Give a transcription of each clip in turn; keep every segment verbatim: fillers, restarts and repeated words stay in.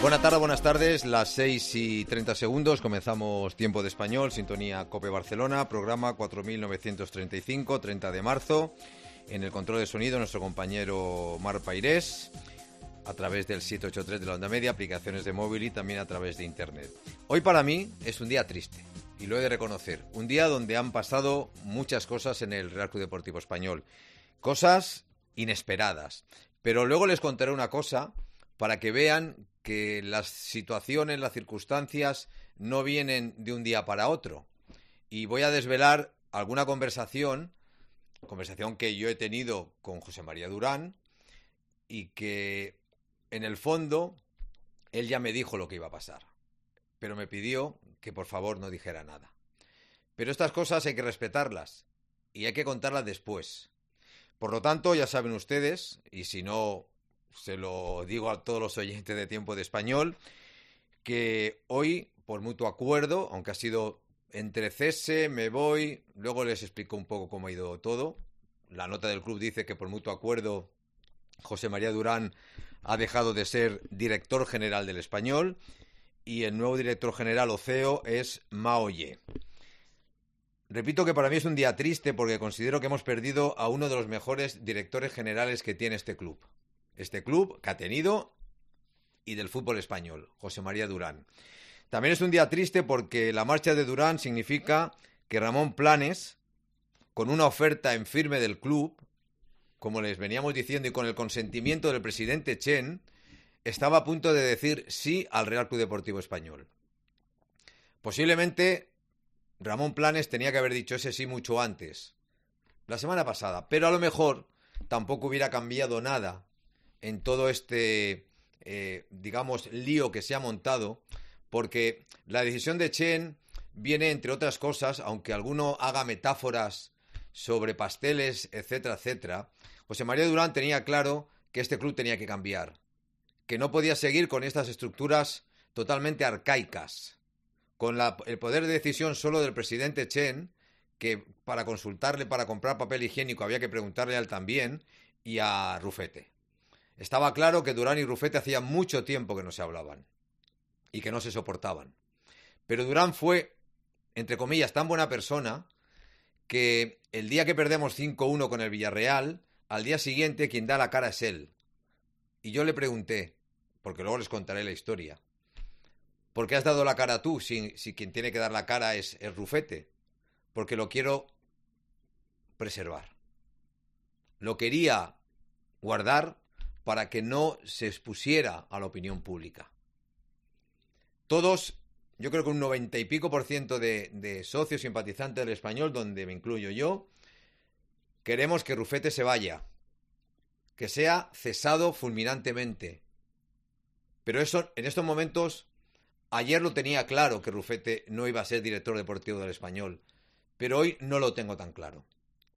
Buenas tardes, buenas tardes, las seis y treinta segundos, comenzamos Tiempo de Español, sintonía COPE Barcelona, programa cuatro mil novecientos treinta y cinco, treinta de marzo, en el control de sonido nuestro compañero Mar Pairés, a través del siete ocho tres de la onda media, aplicaciones de móvil y también a través de internet. Hoy para mí es un día triste, y lo he de reconocer, un día donde han pasado muchas cosas en el Real Club Deportivo Español, cosas inesperadas, pero luego les contaré una cosa para que vean que las situaciones, las circunstancias no vienen de un día para otro. Y voy a desvelar alguna conversación, conversación que yo he tenido con José María Durán y que en el fondo él ya me dijo lo que iba a pasar, pero me pidió que por favor no dijera nada. Pero estas cosas hay que respetarlas y hay que contarlas después. Por lo tanto, ya saben ustedes, y si no se lo digo a todos los oyentes de Tiempo de Español, que hoy, por mutuo acuerdo, aunque ha sido entre cese, me voy, luego les explico un poco cómo ha ido todo. La nota del club dice que por mutuo acuerdo José María Durán ha dejado de ser director general del Español y el nuevo director general o C E O es Mao Ye. Repito que para mí es un día triste porque considero que hemos perdido a uno de los mejores directores generales que tiene este club. Este club que ha tenido y del fútbol español, José María Durán. También es un día triste porque la marcha de Durán significa que Ramón Planes, con una oferta en firme del club, como les veníamos diciendo y con el consentimiento del presidente Chen, estaba a punto de decir sí al Real Club Deportivo Español. Posiblemente Ramón Planes tenía que haber dicho ese sí mucho antes, la semana pasada, pero a lo mejor tampoco hubiera cambiado nada en todo este, eh, digamos, lío que se ha montado, porque la decisión de Chen viene, entre otras cosas, aunque alguno haga metáforas sobre pasteles, etcétera, etcétera, José María Durán tenía claro que este club tenía que cambiar, que no podía seguir con estas estructuras totalmente arcaicas, con la, el poder de decisión solo del presidente Chen, que para consultarle para comprar papel higiénico había que preguntarle a él también, y a Rufete. Estaba claro que Durán y Rufete hacía mucho tiempo que no se hablaban y que no se soportaban. Pero Durán fue, entre comillas, tan buena persona que el día que perdemos cinco uno con el Villarreal, al día siguiente quien da la cara es él. Y yo le pregunté, porque luego les contaré la historia, ¿por qué has dado la cara tú si, si quien tiene que dar la cara es, es Rufete? Porque lo quiero preservar. Lo quería guardar para que no se expusiera a la opinión pública. Todos, yo creo que un noventa y pico por ciento de, de socios simpatizantes del Español, donde me incluyo yo, queremos que Rufete se vaya, que sea cesado fulminantemente. Pero eso, en estos momentos, ayer lo tenía claro que Rufete no iba a ser director deportivo del Español, pero hoy no lo tengo tan claro.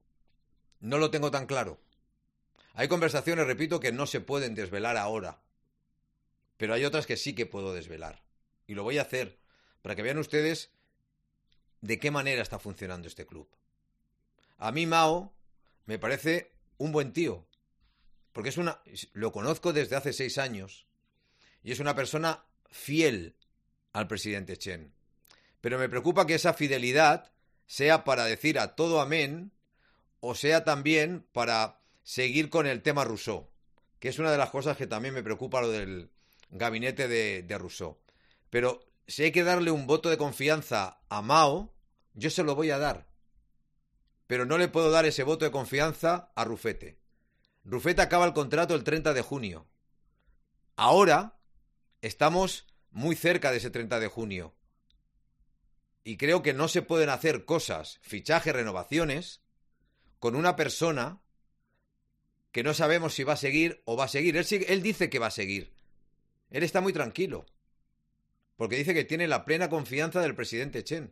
No lo tengo tan claro. Hay conversaciones, repito, que no se pueden desvelar ahora, pero hay otras que sí que puedo desvelar. Y lo voy a hacer para que vean ustedes de qué manera está funcionando este club. A mí Mao me parece un buen tío, porque es una, lo conozco desde hace seis años y es una persona fiel al presidente Chen. Pero me preocupa que esa fidelidad sea para decir a todo amén o sea también para seguir con el tema Rousseau, que es una de las cosas que también me preocupa lo del gabinete de, de Rousseau. Pero si hay que darle un voto de confianza a Mao, yo se lo voy a dar. Pero no le puedo dar ese voto de confianza a Rufete. Rufete acaba el contrato el treinta de junio. Ahora estamos muy cerca de ese treinta de junio. Y creo que no se pueden hacer cosas, fichajes, renovaciones, con una persona que no sabemos si va a seguir o va a seguir. Él, sigue, él dice que va a seguir. Él está muy tranquilo, porque dice que tiene la plena confianza del presidente Chen.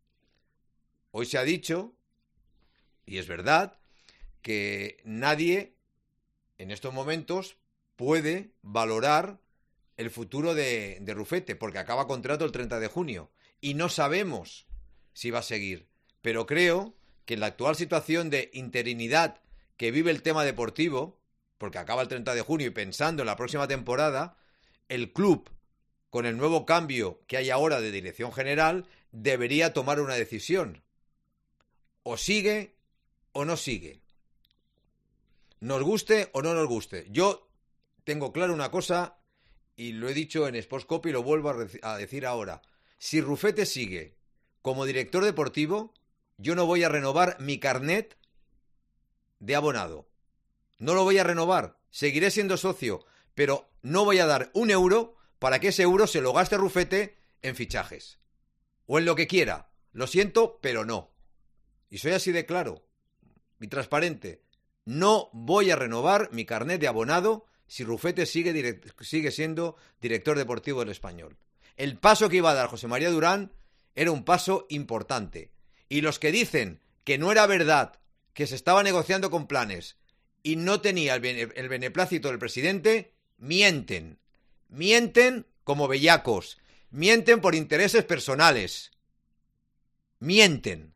Hoy se ha dicho, y es verdad, que nadie en estos momentos puede valorar el futuro de, de Rufete, porque acaba contrato el treinta de junio, y no sabemos si va a seguir. Pero creo que en la actual situación de interinidad que vive el tema deportivo, porque acaba el treinta de junio y pensando en la próxima temporada, el club con el nuevo cambio que hay ahora de dirección general, debería tomar una decisión. O sigue o no sigue. Nos guste o no nos guste. Yo tengo claro una cosa, y lo he dicho en Sportscopy y lo vuelvo a decir ahora. Si Rufete sigue como director deportivo, yo no voy a renovar mi carnet de abonado. No lo voy a renovar. Seguiré siendo socio, pero no voy a dar un euro para que ese euro se lo gaste Rufete en fichajes. O en lo que quiera. Lo siento, pero no. Y soy así de claro y transparente. No voy a renovar mi carnet de abonado si Rufete sigue, direct- sigue siendo director deportivo del Español. El paso que iba a dar José María Durán era un paso importante. Y los que dicen que no era verdad, que se estaba negociando con Planes y no tenía el, bene- el beneplácito del presidente, mienten. Mienten como bellacos. Mienten por intereses personales. Mienten.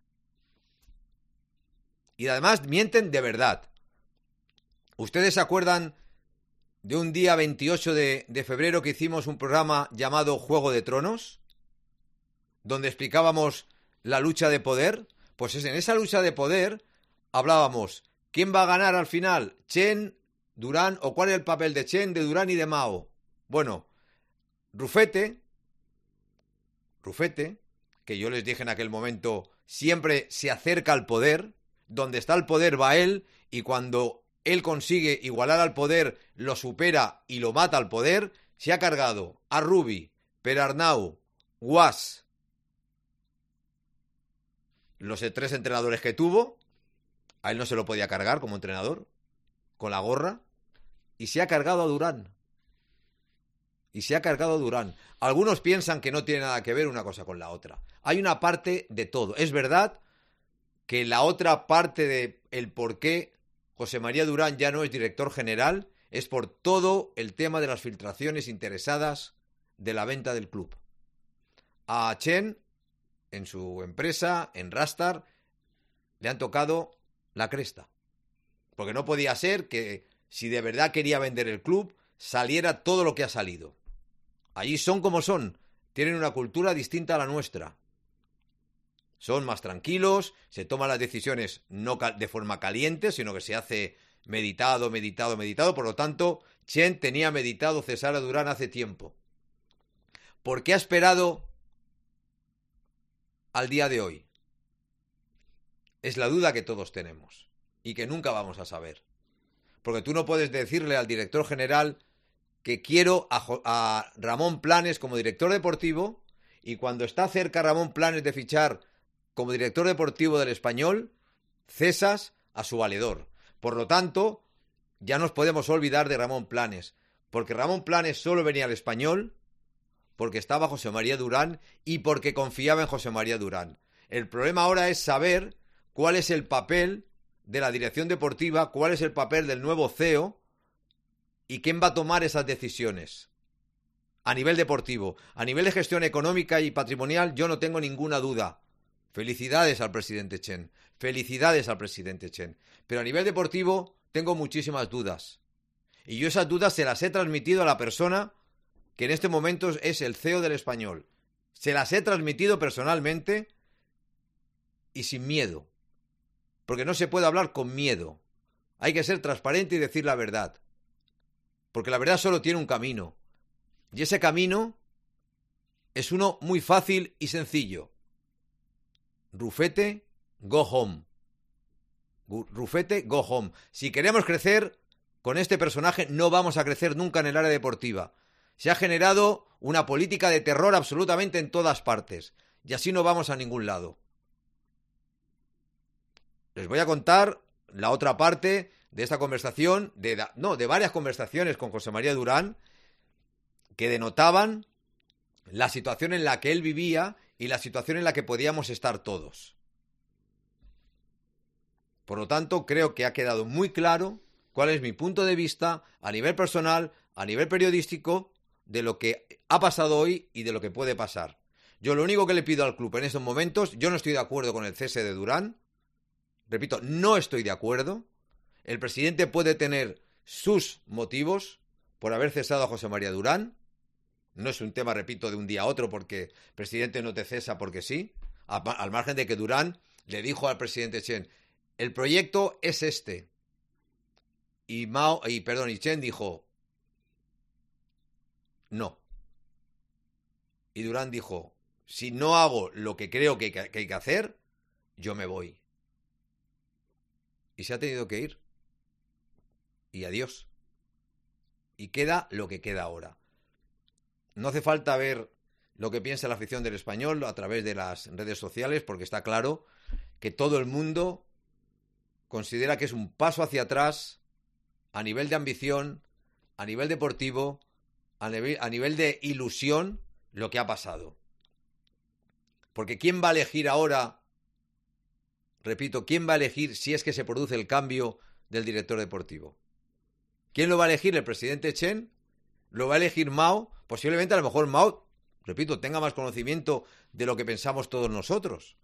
Y además mienten de verdad. ¿Ustedes se acuerdan de un día veintiocho de, de febrero que hicimos un programa llamado Juego de Tronos? Donde explicábamos la lucha de poder. Pues es en esa lucha de poder hablábamos quién va a ganar al final, Chen, Durán, o cuál es el papel de Chen, de Durán y de Mao. Bueno, Rufete, Rufete, que yo les dije en aquel momento, siempre se acerca al poder, donde está el poder va él, y cuando él consigue igualar al poder, lo supera y lo mata al poder, se ha cargado a Rubi, Perarnau, Guas, los tres entrenadores que tuvo, a él no se lo podía cargar como entrenador, con la gorra, y se ha cargado a Durán. Y se ha cargado a Durán. Algunos piensan que no tiene nada que ver una cosa con la otra. Hay una parte de todo. Es verdad que la otra parte de el por qué José María Durán ya no es director general es por todo el tema de las filtraciones interesadas de la venta del club. A Chen, en su empresa, en Rastar, le han tocado la cresta. Porque no podía ser que, si de verdad quería vender el club, saliera todo lo que ha salido. Allí son como son. Tienen una cultura distinta a la nuestra. Son más tranquilos, se toman las decisiones no de forma caliente, sino que se hace meditado, meditado, meditado. Por lo tanto, Chen tenía meditado cesar a Durán hace tiempo. ¿Por qué ha esperado al día de hoy? Es la duda que todos tenemos y que nunca vamos a saber. Porque tú no puedes decirle al director general que quiero a, a Ramón Planes como director deportivo, y cuando está cerca Ramón Planes de fichar como director deportivo del Español, cesas a su valedor. Por lo tanto, ya nos podemos olvidar de Ramón Planes, porque Ramón Planes solo venía al Español porque estaba José María Durán y porque confiaba en José María Durán. El problema ahora es saber cuál es el papel de la dirección deportiva, cuál es el papel del nuevo C E O y quién va a tomar esas decisiones. A nivel deportivo, a nivel de gestión económica y patrimonial, yo no tengo ninguna duda. Felicidades al presidente Chen, felicidades al presidente Chen. Pero a nivel deportivo tengo muchísimas dudas. Y yo esas dudas se las he transmitido a la persona que en este momento es el C E O del Español. Se las he transmitido personalmente y sin miedo. Porque no se puede hablar con miedo. Hay que ser transparente y decir la verdad. Porque la verdad solo tiene un camino. Y ese camino es uno muy fácil y sencillo. Rufete, go home. Rufete, go home. Si queremos crecer con este personaje, no vamos a crecer nunca en el área deportiva. Se ha generado una política de terror absolutamente en todas partes. Y así no vamos a ningún lado. Les voy a contar la otra parte de esta conversación, de, no, de varias conversaciones con José María Durán, que denotaban la situación en la que él vivía y la situación en la que podíamos estar todos. Por lo tanto, creo que ha quedado muy claro cuál es mi punto de vista a nivel personal, a nivel periodístico, de lo que ha pasado hoy y de lo que puede pasar. Yo lo único que le pido al club en estos momentos, yo no estoy de acuerdo con el cese de Durán. Repito, no estoy de acuerdo. El presidente puede tener sus motivos por haber cesado a José María Durán. No es un tema, repito, de un día a otro porque el presidente no te cesa porque sí. Al margen de que Durán le dijo al presidente Chen, el proyecto es este. Y Mao, y perdón, y Chen dijo, no. Y Durán dijo, si no hago lo que creo que, que hay que hacer, yo me voy. Y se ha tenido que ir. Y adiós. Y queda lo que queda ahora. No hace falta ver lo que piensa la afición del Español a través de las redes sociales, porque está claro que todo el mundo considera que es un paso hacia atrás a nivel de ambición, a nivel deportivo, a nivel, a nivel de ilusión, lo que ha pasado. Porque ¿quién va a elegir ahora? Repito, ¿quién va a elegir si es que se produce el cambio del director deportivo? ¿Quién lo va a elegir? ¿El presidente Chen? ¿Lo va a elegir Mao? Posiblemente a lo mejor Mao, repito, tenga más conocimiento de lo que pensamos todos nosotros.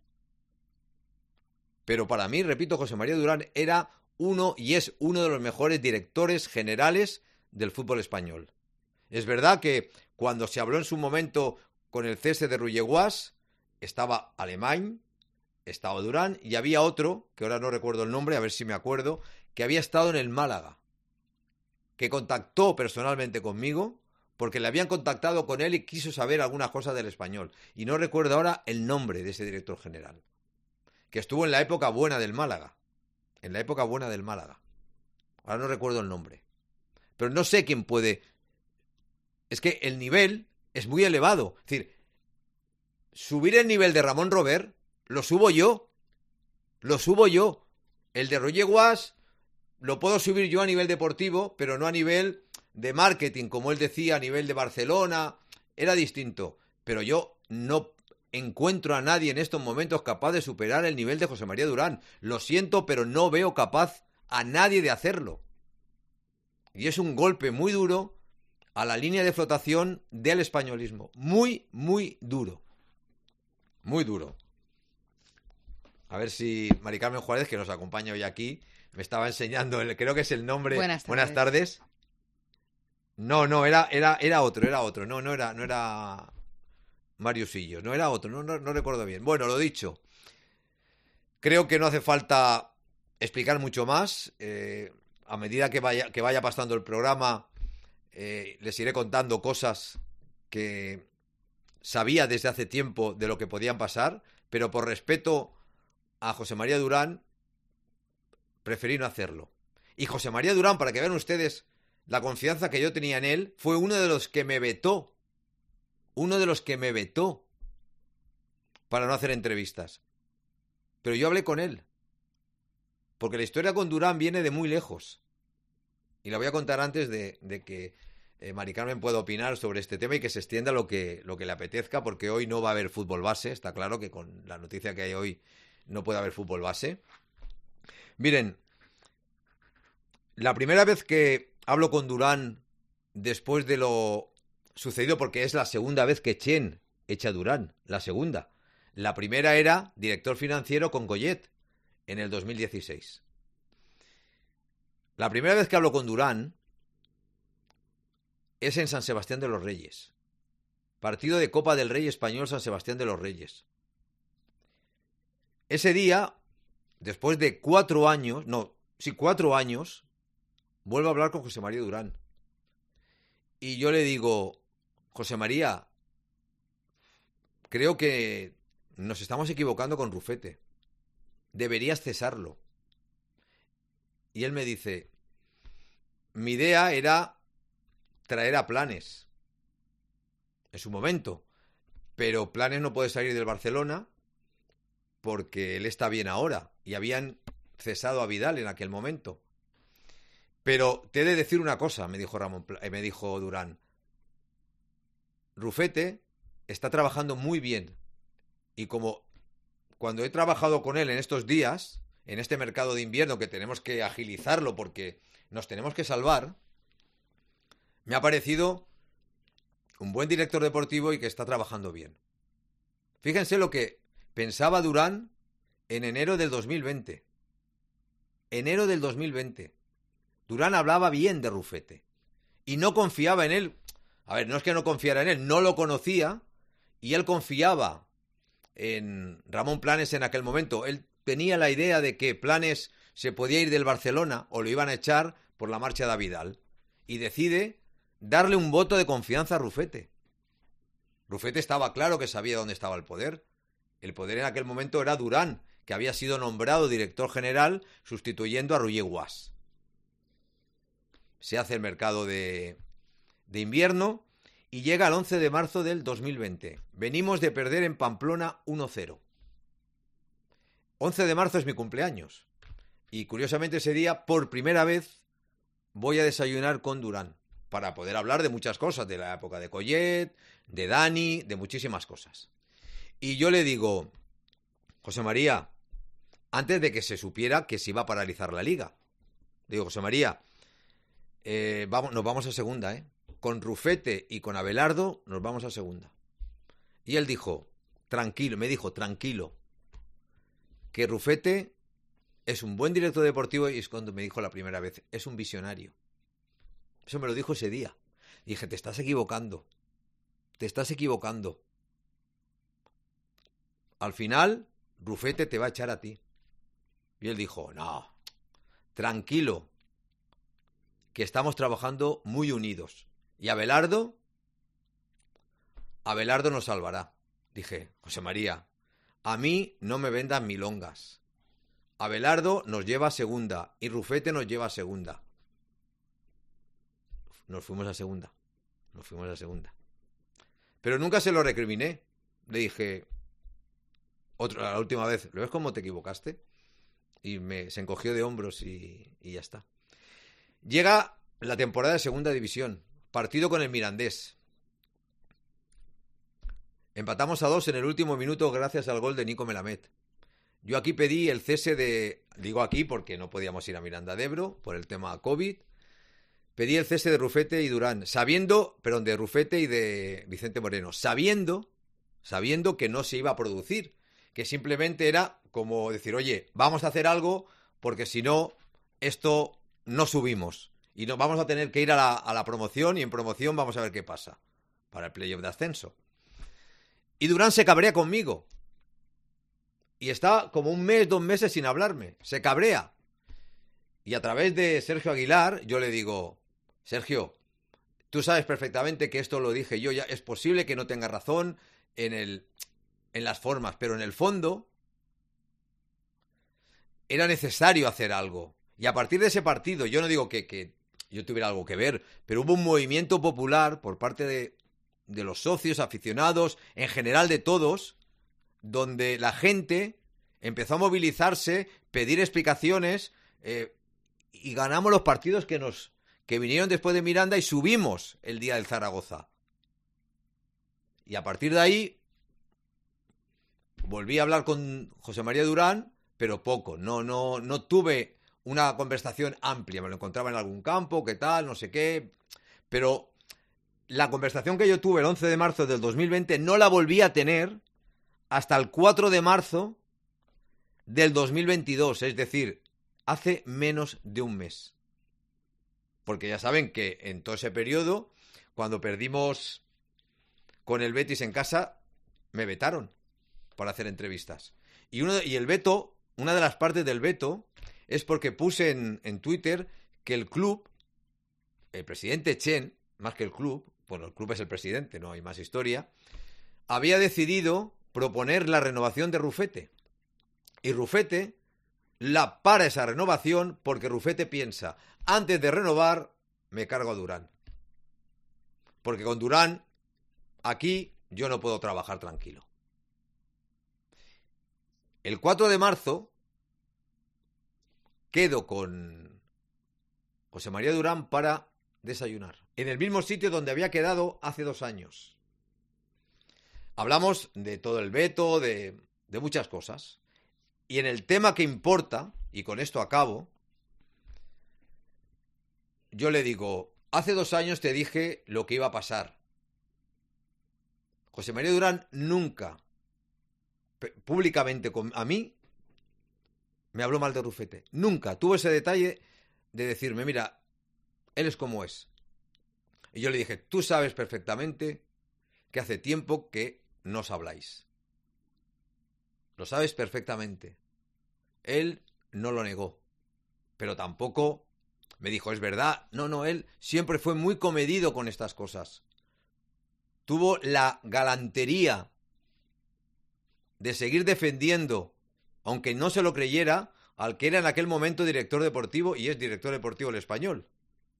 Pero para mí, repito, José María Durán era uno y es uno de los mejores directores generales del fútbol español. Es verdad que cuando se habló en su momento con el cese de Ruyeguas, estaba Alemán, estaba Durán y había otro, que ahora no recuerdo el nombre, a ver si me acuerdo, que había estado en el Málaga, que contactó personalmente conmigo porque le habían contactado con él y quiso saber algunas cosas del Español. Y no recuerdo ahora el nombre de ese director general, que estuvo en la época buena del Málaga. En la época buena del Málaga. Ahora no recuerdo el nombre. Pero no sé quién puede... Es que el nivel es muy elevado. Es decir, subir el nivel de Ramón Robert lo subo yo. Lo subo yo. El de Ruyeguas lo puedo subir yo a nivel deportivo, pero no a nivel de marketing, como él decía, a nivel de Barcelona. Era distinto. Pero yo no encuentro a nadie en estos momentos capaz de superar el nivel de José María Durán. Lo siento, pero no veo capaz a nadie de hacerlo. Y es un golpe muy duro a la línea de flotación del españolismo. Muy, muy duro. Muy duro. A ver si Mari Carmen Juárez, que nos acompaña hoy aquí, me estaba enseñando, el, creo que es el nombre. Buenas tardes. Buenas tardes. No, no, era, era, era otro, era otro. No, no era, no era Mario Sillos, no era otro, no, no, no recuerdo bien. Bueno, lo dicho. Creo que no hace falta explicar mucho más. Eh, a medida que vaya, que vaya pasando el programa, eh, les iré contando cosas que sabía desde hace tiempo de lo que podían pasar, pero por respeto a José María Durán, preferí no hacerlo. Y José María Durán, para que vean ustedes la confianza que yo tenía en él, fue uno de los que me vetó. Uno de los que me vetó para no hacer entrevistas. Pero yo hablé con él. Porque la historia con Durán viene de muy lejos. Y la voy a contar antes de, de que eh, Mari Carmen pueda opinar sobre este tema y que se extienda lo que, lo que le apetezca, porque hoy no va a haber fútbol base. Está claro que con la noticia que hay hoy no puede haber fútbol base. Miren, la primera vez que hablo con Durán después de lo sucedido, porque es la segunda vez que Chen echa a Durán, la segunda. La primera era director financiero con Goyet en el dos mil dieciséis. La primera vez que hablo con Durán es en San Sebastián de los Reyes. Partido de Copa del Rey Español San Sebastián de los Reyes. Ese día, después de cuatro años, no, sí, cuatro años, vuelvo a hablar con José María Durán. Y yo le digo, José María, creo que nos estamos equivocando con Rufete. Deberías cesarlo. Y él me dice, mi idea era traer a Planes en su momento, pero Planes no puede salir del Barcelona porque él está bien ahora y habían cesado a Vidal en aquel momento. Pero te he de decir una cosa, me dijo Ramón, me dijo Durán. Rufete está trabajando muy bien y como cuando he trabajado con él en estos días, en este mercado de invierno que tenemos que agilizarlo porque nos tenemos que salvar, me ha parecido un buen director deportivo y que está trabajando bien. Fíjense lo que pensaba Durán en enero del dos mil veinte. Enero del dos mil veinte. Durán hablaba bien de Rufete y no confiaba en él. A ver, no es que no confiara en él, no lo conocía y él confiaba en Ramón Planes en aquel momento. Él tenía la idea de que Planes se podía ir del Barcelona o lo iban a echar por la marcha de Vidal. Y decide darle un voto de confianza a Rufete. Rufete estaba claro que sabía dónde estaba el poder. El poder en aquel momento era Durán, que había sido nombrado director general sustituyendo a Roger Guas. Se hace el mercado de, de invierno y llega el once de marzo del dos mil veinte. Venimos de perder en Pamplona uno cero. once de marzo es mi cumpleaños. Y curiosamente ese día, por primera vez, voy a desayunar con Durán para poder hablar de muchas cosas, de la época de Collet, de Dani, de muchísimas cosas. Y yo le digo, José María, antes de que se supiera que se iba a paralizar la liga, digo, José María, eh, vamos, nos vamos a segunda, ¿eh? Con Rufete y con Abelardo nos vamos a segunda. Y él dijo, tranquilo, me dijo, tranquilo, que Rufete es un buen director deportivo y es cuando me dijo la primera vez, es un visionario. Eso me lo dijo ese día. Y dije, te estás equivocando, te estás equivocando. Al final, Rufete te va a echar a ti. Y él dijo, no, tranquilo, que estamos trabajando muy unidos. Y Abelardo, Abelardo nos salvará. Dije, José María, a mí no me vendan milongas. Abelardo nos lleva a segunda y Rufete nos lleva a segunda. Nos fuimos a segunda. Nos fuimos a segunda. Pero nunca se lo recriminé. Le dije, otra, la última vez, ¿lo ves cómo te equivocaste? Y me, se encogió de hombros y, y ya está. Llega la temporada de segunda división. Partido con el Mirandés. Empatamos a dos en el último minuto gracias al gol de Nico Melamed. Yo aquí pedí el cese de... Digo aquí porque no podíamos ir a Miranda de Ebro por el tema COVID. Pedí el cese de Rufete y Durán, sabiendo, perdón, de Rufete y de Vicente Moreno, sabiendo, sabiendo que no se iba a producir, que simplemente era como decir, oye, vamos a hacer algo porque si no, esto no subimos y nos vamos a tener que ir a la, a la promoción y en promoción vamos a ver qué pasa para el playoff de ascenso. Y Durán se cabrea conmigo y está como un mes, dos meses sin hablarme, se cabrea. Y a través de Sergio Aguilar yo le digo, Sergio, tú sabes perfectamente que esto lo dije yo, ya es posible que no tenga razón en, el, en las formas, pero en el fondo era necesario hacer algo. Y a partir de ese partido, yo no digo que, que yo tuviera algo que ver, pero hubo un movimiento popular por parte de, de los socios, aficionados, en general de todos, donde la gente empezó a movilizarse, pedir explicaciones, eh, y ganamos los partidos que nos que vinieron después de Miranda y subimos el día del Zaragoza. Y a partir de ahí volví a hablar con José María Durán, pero poco. No, no, no tuve una conversación amplia. Me lo encontraba en algún campo, qué tal, no sé qué. Pero la conversación que yo tuve el once de marzo del dos mil veinte no la volví a tener hasta el cuatro de marzo del dos mil veintidós. Es decir, hace menos de un mes. Porque ya saben que en todo ese periodo, cuando perdimos con el Betis en casa, me vetaron para hacer entrevistas. Y, uno, y el veto, una de las partes del veto, es porque puse en, en Twitter que el club, el presidente Chen, más que el club, bueno, el club es el presidente, no hay más historia, había decidido proponer la renovación de Rufete. Y Rufete la para esa renovación porque Rufete piensa, antes de renovar, me cargo a Durán. Porque con Durán, aquí, yo no puedo trabajar tranquilo. El cuatro de marzo, quedo con José María Durán para desayunar. En el mismo sitio donde había quedado hace dos años. Hablamos de todo el veto, de, de muchas cosas. Y en el tema que importa, y con esto acabo, yo le digo, hace dos años te dije lo que iba a pasar. José María Durán nunca, públicamente a mí, me habló mal de Rufete. Nunca tuvo ese detalle de decirme, mira, él es como es. Y yo le dije, tú sabes perfectamente que hace tiempo que no os habláis. Lo sabes perfectamente. Él no lo negó, pero tampoco me dijo, es verdad. No, no, él siempre fue muy comedido con estas cosas. Tuvo la galantería de seguir defendiendo, aunque no se lo creyera, al que era en aquel momento director deportivo y es director deportivo del Español.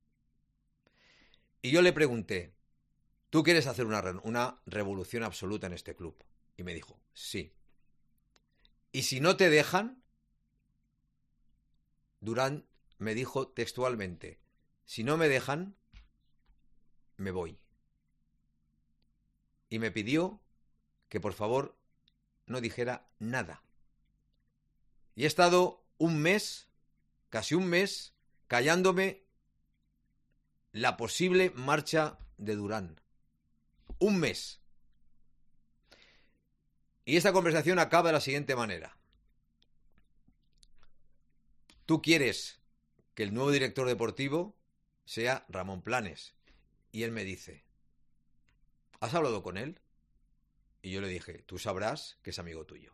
Y yo le pregunté, ¿tú quieres hacer una, una revolución absoluta en este club? Y me dijo, sí. Y si no te dejan, Durán me dijo textualmente, si no me dejan, me voy. Y me pidió que por favor no dijera nada. Y he estado un mes, casi un mes, callándome la posible marcha de Durán. Un mes. Y esta conversación acaba de la siguiente manera. Tú quieres que el nuevo director deportivo sea Ramón Planes. Y él me dice, ¿has hablado con él? Y yo le dije, tú sabrás que es amigo tuyo.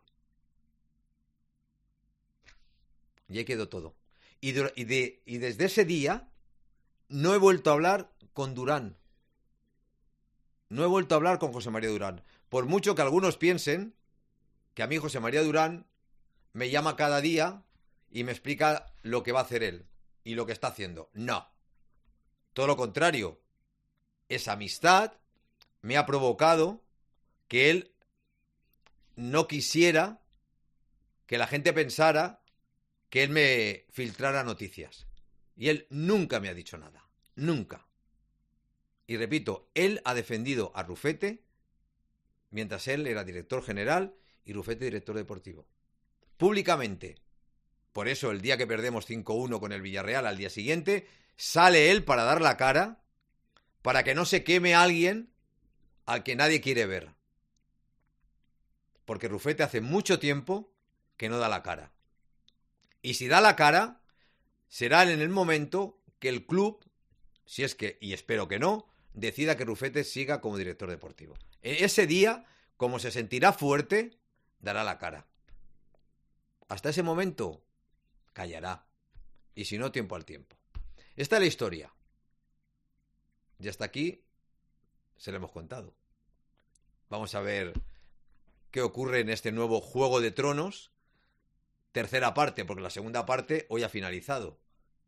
Y ahí quedó todo. Y, de, y, de, y desde ese día no he vuelto a hablar con Durán. No he vuelto a hablar con José María Durán. Por mucho que algunos piensen que a mí José María Durán me llama cada día y me explica lo que va a hacer él y lo que está haciendo. No. Todo lo contrario. Esa amistad me ha provocado que él no quisiera que la gente pensara que él me filtrara noticias. Y él nunca me ha dicho nada. Nunca. Y repito, él ha defendido a Rufete mientras él era director general y Rufete director deportivo. Públicamente. Por eso el día que perdemos cinco uno con el Villarreal, al día siguiente, sale él para dar la cara, para que no se queme a alguien al que nadie quiere ver. Porque Rufete hace mucho tiempo que no da la cara. Y si da la cara, será en el momento que el club, si es que, y espero que no, decida que Rufete siga como director deportivo. Ese día, como se sentirá fuerte, dará la cara. Hasta ese momento, callará. Y si no, tiempo al tiempo. Esta es la historia. Y hasta aquí se lo hemos contado. Vamos a ver qué ocurre en este nuevo Juego de Tronos. Tercera parte, porque la segunda parte hoy ha finalizado.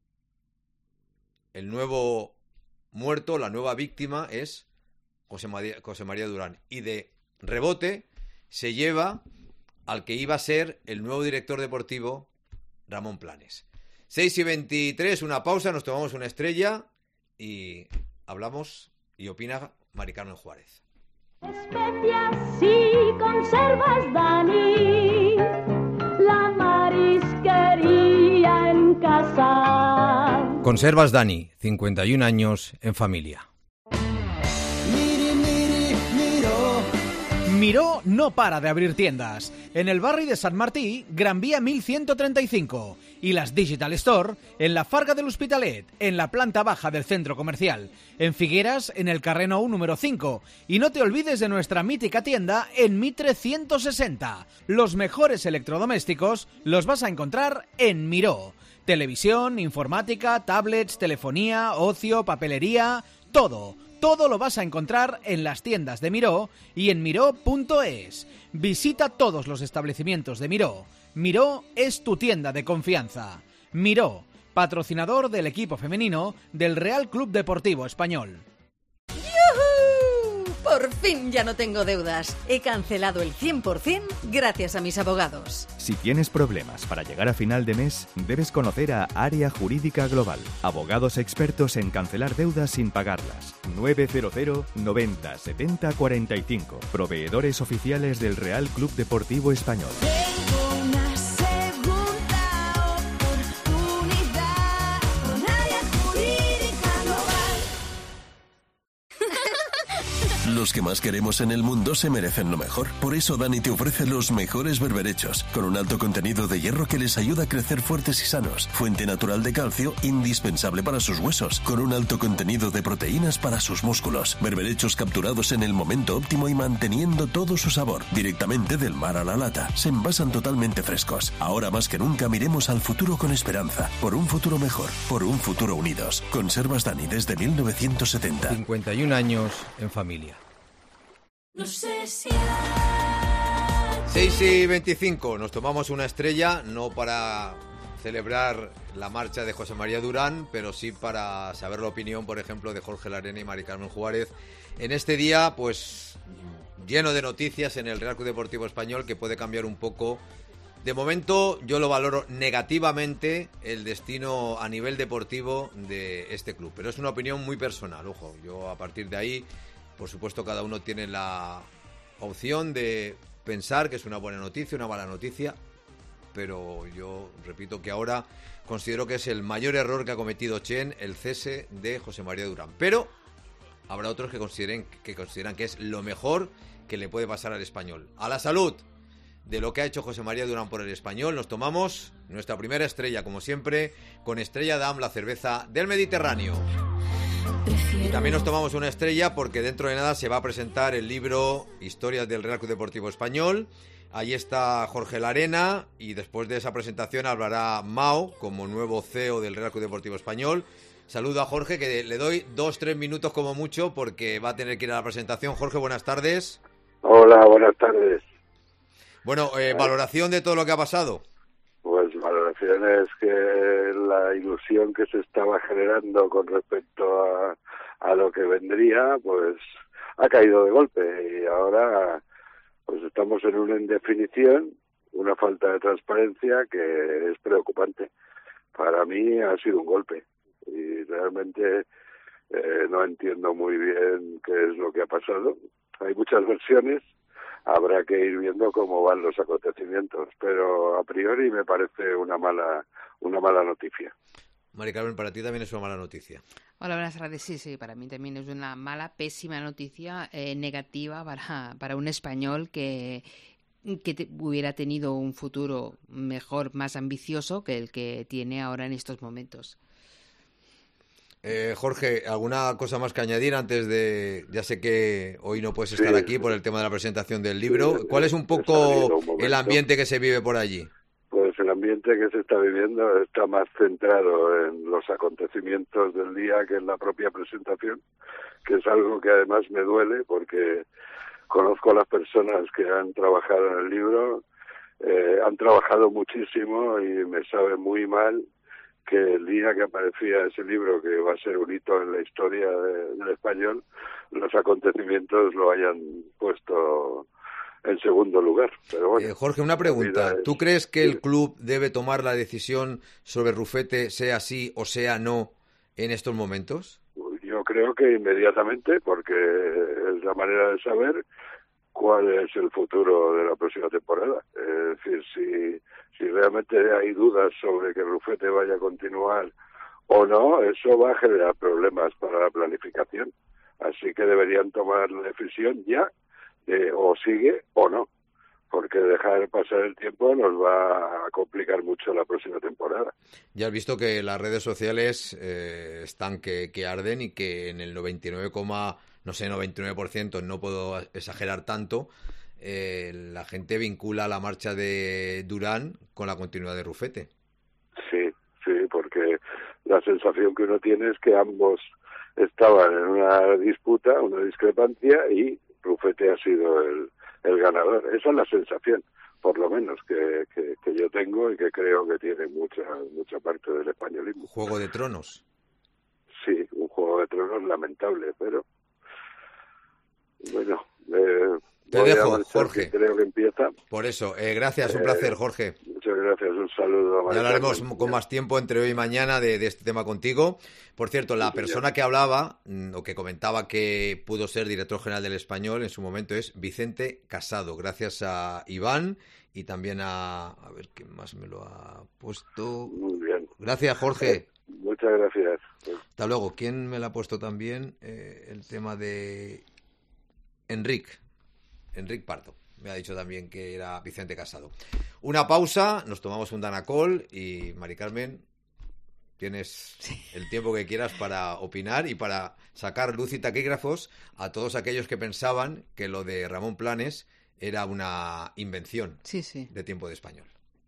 El nuevo muerto, la nueva víctima es José María, José María Durán. Y de rebote se lleva al que iba a ser el nuevo director deportivo, Ramón Planes. seis y veintitrés, una pausa, nos tomamos una estrella y hablamos y opina Mari Carmen Juárez. Especias y conservas, Dani, la marisquería en casa. Conservas Dani, cincuenta y un años en familia. Miró no para de abrir tiendas. En el barri de Sant Martí, Gran Vía mil ciento treinta y cinco. Y las Digital Store en la Farga de l'Hospitalet, en la planta baja del centro comercial. En Figueras, en el carrer Nou número cinco. Y no te olvides de nuestra mítica tienda en Mitre ciento sesenta. Los mejores electrodomésticos los vas a encontrar en Miró. Televisión, informática, tablets, telefonía, ocio, papelería, todo. Todo lo vas a encontrar en las tiendas de Miró y en miró punto es. Visita todos los establecimientos de Miró. Miró es tu tienda de confianza. Miró, patrocinador del equipo femenino del Real Club Deportivo Español. ¡Yujú! Por fin ya no tengo deudas. He cancelado el cien por ciento gracias a mis abogados. Si tienes problemas para llegar a final de mes, debes conocer a Área Jurídica Global. Abogados expertos en cancelar deudas sin pagarlas. nueve cero cero noventa setenta cuarenta y cinco. Proveedores oficiales del Real Club Deportivo Español. Tengo una segunda oportunidad con Área Jurídica Global. Los que más queremos en el mundo se merecen lo mejor. Por eso Dani te ofrece los mejores berberechos, con un alto contenido de hierro que les ayuda a crecer fuertes y sanos. Fuente natural de calcio, indispensable para sus huesos, con un alto contenido de proteínas para sus músculos. Berberechos capturados en el momento óptimo y manteniendo todo su sabor. Directamente del mar a la lata. Se envasan totalmente frescos. Ahora más que nunca miremos al futuro con esperanza. Por un futuro mejor. Por un futuro unidos. Conservas Dani desde mil novecientos setenta. cincuenta y un años en familia. No sé si seis y veinticinco, nos tomamos una estrella, no para celebrar la marcha de José María Durán, pero sí para saber la opinión, por ejemplo, de Jorge Larena y Mari Carmen Juárez. En este día, pues, lleno de noticias en el Real Club Deportivo Español, que puede cambiar un poco. De momento, yo lo valoro negativamente, el destino a nivel deportivo de este club. Pero es una opinión muy personal, ojo. Yo, a partir de ahí, por supuesto, cada uno tiene la opción de pensar que es una buena noticia, una mala noticia, pero yo repito que ahora considero que es el mayor error que ha cometido Chen, el cese de José María Durán. Pero habrá otros que consideren que consideran que es lo mejor que le puede pasar al Español. A la salud de lo que ha hecho José María Durán por el Español, nos tomamos nuestra primera estrella, como siempre, con Estrella Damm, la cerveza del Mediterráneo. Y también nos tomamos una estrella porque dentro de nada se va a presentar el libro Historias del Real Club Deportivo Español. Ahí está Jorge Larena y después de esa presentación hablará Mao como nuevo C E O del Real Club Deportivo Español. Saludo a Jorge, que le doy dos, tres minutos como mucho porque va a tener que ir a la presentación. Jorge, buenas tardes. Hola, buenas tardes. Bueno, eh, valoración de todo lo que ha pasado. Pues valoración es que la ilusión que se estaba generando con respecto a, a lo que vendría, pues ha caído de golpe y ahora pues estamos en una indefinición, una falta de transparencia que es preocupante. Para mí ha sido un golpe y realmente eh, no entiendo muy bien qué es lo que ha pasado. Hay muchas versiones. Habrá que ir viendo cómo van los acontecimientos, pero a priori me parece una mala una mala noticia. Mari Carmen, para ti también es una mala noticia. Hola, buenas tardes. Sí, sí, para mí también es una mala, pésima noticia, eh, negativa para, para un español que, que te, hubiera tenido un futuro mejor, más ambicioso que el que tiene ahora en estos momentos. Eh, Jorge, ¿alguna cosa más que añadir antes de...? Ya sé que hoy no puedes estar sí, aquí por el tema de la presentación del libro. Sí, ¿Cuál es un poco un el ambiente que se vive por allí? Pues el ambiente que se está viviendo está más centrado en los acontecimientos del día que en la propia presentación, que es algo que además me duele porque conozco a las personas que han trabajado en el libro, eh, han trabajado muchísimo y me sabe muy mal que el día que aparecía ese libro, que va a ser un hito en la historia de, del español, los acontecimientos lo hayan puesto en segundo lugar. Pero bueno, eh, Jorge, una pregunta. Es... ¿Tú crees que el club debe tomar la decisión sobre Rufete, sea sí o sea no, en estos momentos? Yo creo que inmediatamente, porque es la manera de saber cuál es el futuro de la próxima temporada. Es decir, si, si realmente hay dudas sobre que Rufete vaya a continuar o no, eso va a generar problemas para la planificación. Así que deberían tomar la decisión ya, de o sigue o no, porque dejar pasar el tiempo nos va a complicar mucho la próxima temporada. Ya has visto que las redes sociales eh, están que, que arden y que en el noventa y nueve, no sé, noventa y nueve por ciento, no puedo exagerar tanto, eh, la gente vincula la marcha de Durán con la continuidad de Rufete. Sí, sí, porque la sensación que uno tiene es que ambos estaban en una disputa, una discrepancia, y Rufete ha sido el, el ganador. Esa es la sensación, por lo menos, que, que, que yo tengo y que creo que tiene mucha mucha parte del españolismo. ¿Juego de tronos? Sí, un juego de tronos lamentable, pero bueno, eh, te dejo, Jorge. Creo que empieza. Por eso, eh, gracias, un eh, placer, Jorge. Muchas gracias, un saludo. Ya hablaremos con más tiempo entre hoy y mañana de, de este tema contigo. Por cierto, la persona que hablaba, o que comentaba que pudo ser director general del Español en su momento, es Vicente Casado, gracias a Iván y también a... A ver, ¿quién más me lo ha puesto? Muy bien. Gracias, Jorge. Muchas gracias. Hasta luego. ¿Quién me lo ha puesto también? Eh, el tema de... Enric. Enric Pardo. Me ha dicho también que era Vicente Casado. Una pausa, nos tomamos un Danacol y, Mari Carmen, tienes sí. el tiempo que quieras para opinar y para sacar luz y taquígrafos a todos aquellos que pensaban que lo de Ramón Planes era una invención sí, sí. de Tiempo de Español.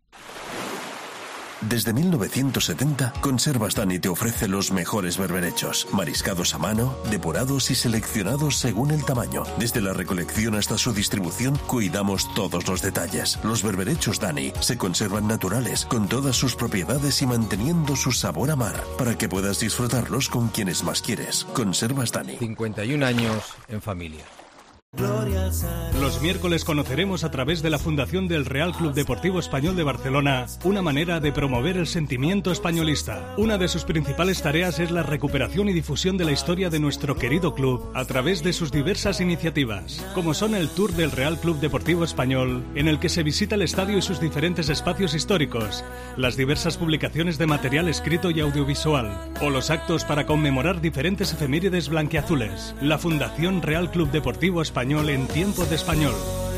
Desde mil novecientos setenta, Conservas Dani te ofrece los mejores berberechos, mariscados a mano, depurados y seleccionados según el tamaño. Desde la recolección hasta su distribución, cuidamos todos los detalles. Los berberechos Dani se conservan naturales, con todas sus propiedades y manteniendo su sabor a mar, para que puedas disfrutarlos con quienes más quieres. Conservas Dani. cincuenta y un años en familia. Los miércoles conoceremos a través de la Fundación del Real Club Deportivo Español de Barcelona una manera de promover el sentimiento españolista. Una de sus principales tareas es la recuperación y difusión de la historia de nuestro querido club a través de sus diversas iniciativas, como son el Tour del Real Club Deportivo Español, en el que se visita el estadio y sus diferentes espacios históricos, las diversas publicaciones de material escrito y audiovisual, o los actos para conmemorar diferentes efemérides blanquiazules. La Fundación Real Club Deportivo Español Español en Tiempo de Español.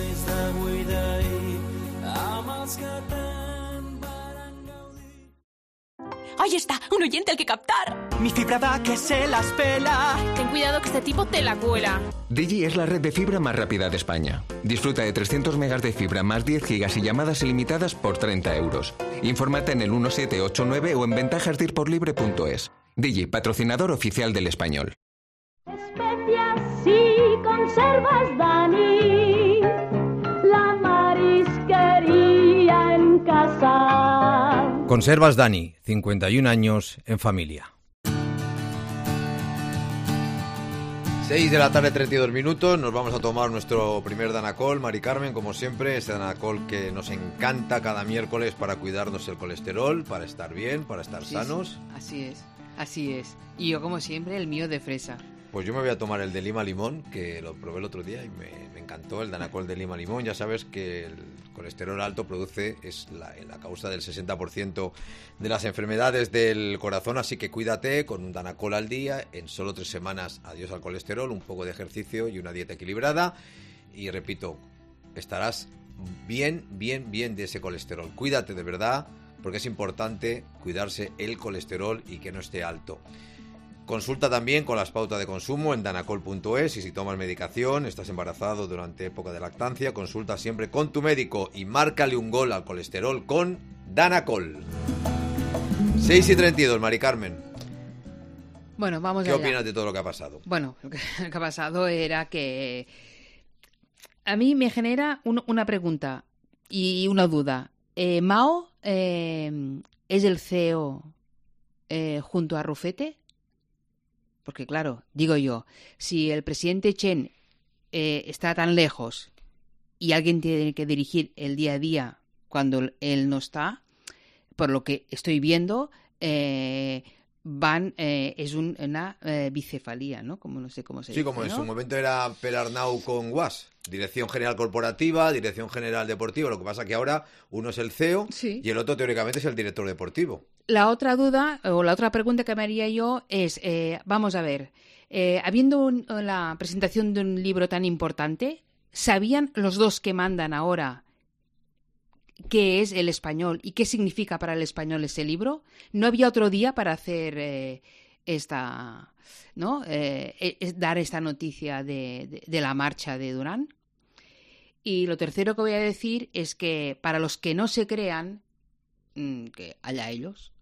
¡Ahí está! ¡Un oyente al que captar! Mi fibra da que se las pela. Ten cuidado que este tipo te la cuela. Digi es la red de fibra más rápida de España. Disfruta de trescientos megas de fibra más diez gigas y llamadas ilimitadas por treinta euros. Infórmate en el uno siete ocho nueve o en ventajas dir por libre punto es. Digi, patrocinador oficial del Español. Especias y conservas Dani, la marisquería en casa. Conservas Dani, cincuenta y un años en familia. seis de la tarde, treinta y dos minutos, nos vamos a tomar nuestro primer Danacol, Mari Carmen, como siempre, ese Danacol que nos encanta cada miércoles para cuidarnos el colesterol, para estar bien, para estar sí, sanos. Sí, así es, así es. Y yo, como siempre, el mío de fresa. Pues yo me voy a tomar el de lima limón, que lo probé el otro día y me, me encantó, el Danacol de lima limón. Ya sabes que el colesterol alto produce, es la, la causa del sesenta por ciento de las enfermedades del corazón, así que cuídate con un Danacol al día, en solo tres semanas adiós al colesterol, un poco de ejercicio y una dieta equilibrada. Y repito, estarás bien, bien, bien de ese colesterol. Cuídate de verdad, porque es importante cuidarse el colesterol y que no esté alto. Consulta también con las pautas de consumo en danacol punto es y si tomas medicación, estás embarazado durante época de lactancia, consulta siempre con tu médico y márcale un gol al colesterol con Danacol. seis y treinta y dos, Mari Carmen. Bueno, vamos ¿Qué allá. opinas de todo lo que ha pasado? Bueno, lo que, lo que ha pasado era que a mí me genera un, una pregunta y una duda. Eh, ¿Mao eh, es el C E O eh, junto a Rufete? Porque claro, digo yo, si el presidente Chen eh, está tan lejos y alguien tiene que dirigir el día a día cuando él no está, por lo que estoy viendo, eh, van eh, es un, una eh, bicefalía, ¿no? Como no sé cómo se sí, dice. Sí, como ¿no? en su momento era Pelarnau con Guas, Dirección General Corporativa, Dirección General Deportiva. Lo que pasa que ahora uno es el C E O sí. y el otro teóricamente es el director deportivo. La otra duda, o la otra pregunta que me haría yo es, eh, vamos a ver, eh, habiendo un, la presentación de un libro tan importante, ¿sabían los dos que mandan ahora qué es el español y qué significa para el español ese libro? ¿No había otro día para hacer eh, esta, ¿no? Eh, es, dar esta noticia de, de, de la marcha de Durán? Y lo tercero que voy a decir es que para los que no se crean, que allá ellos,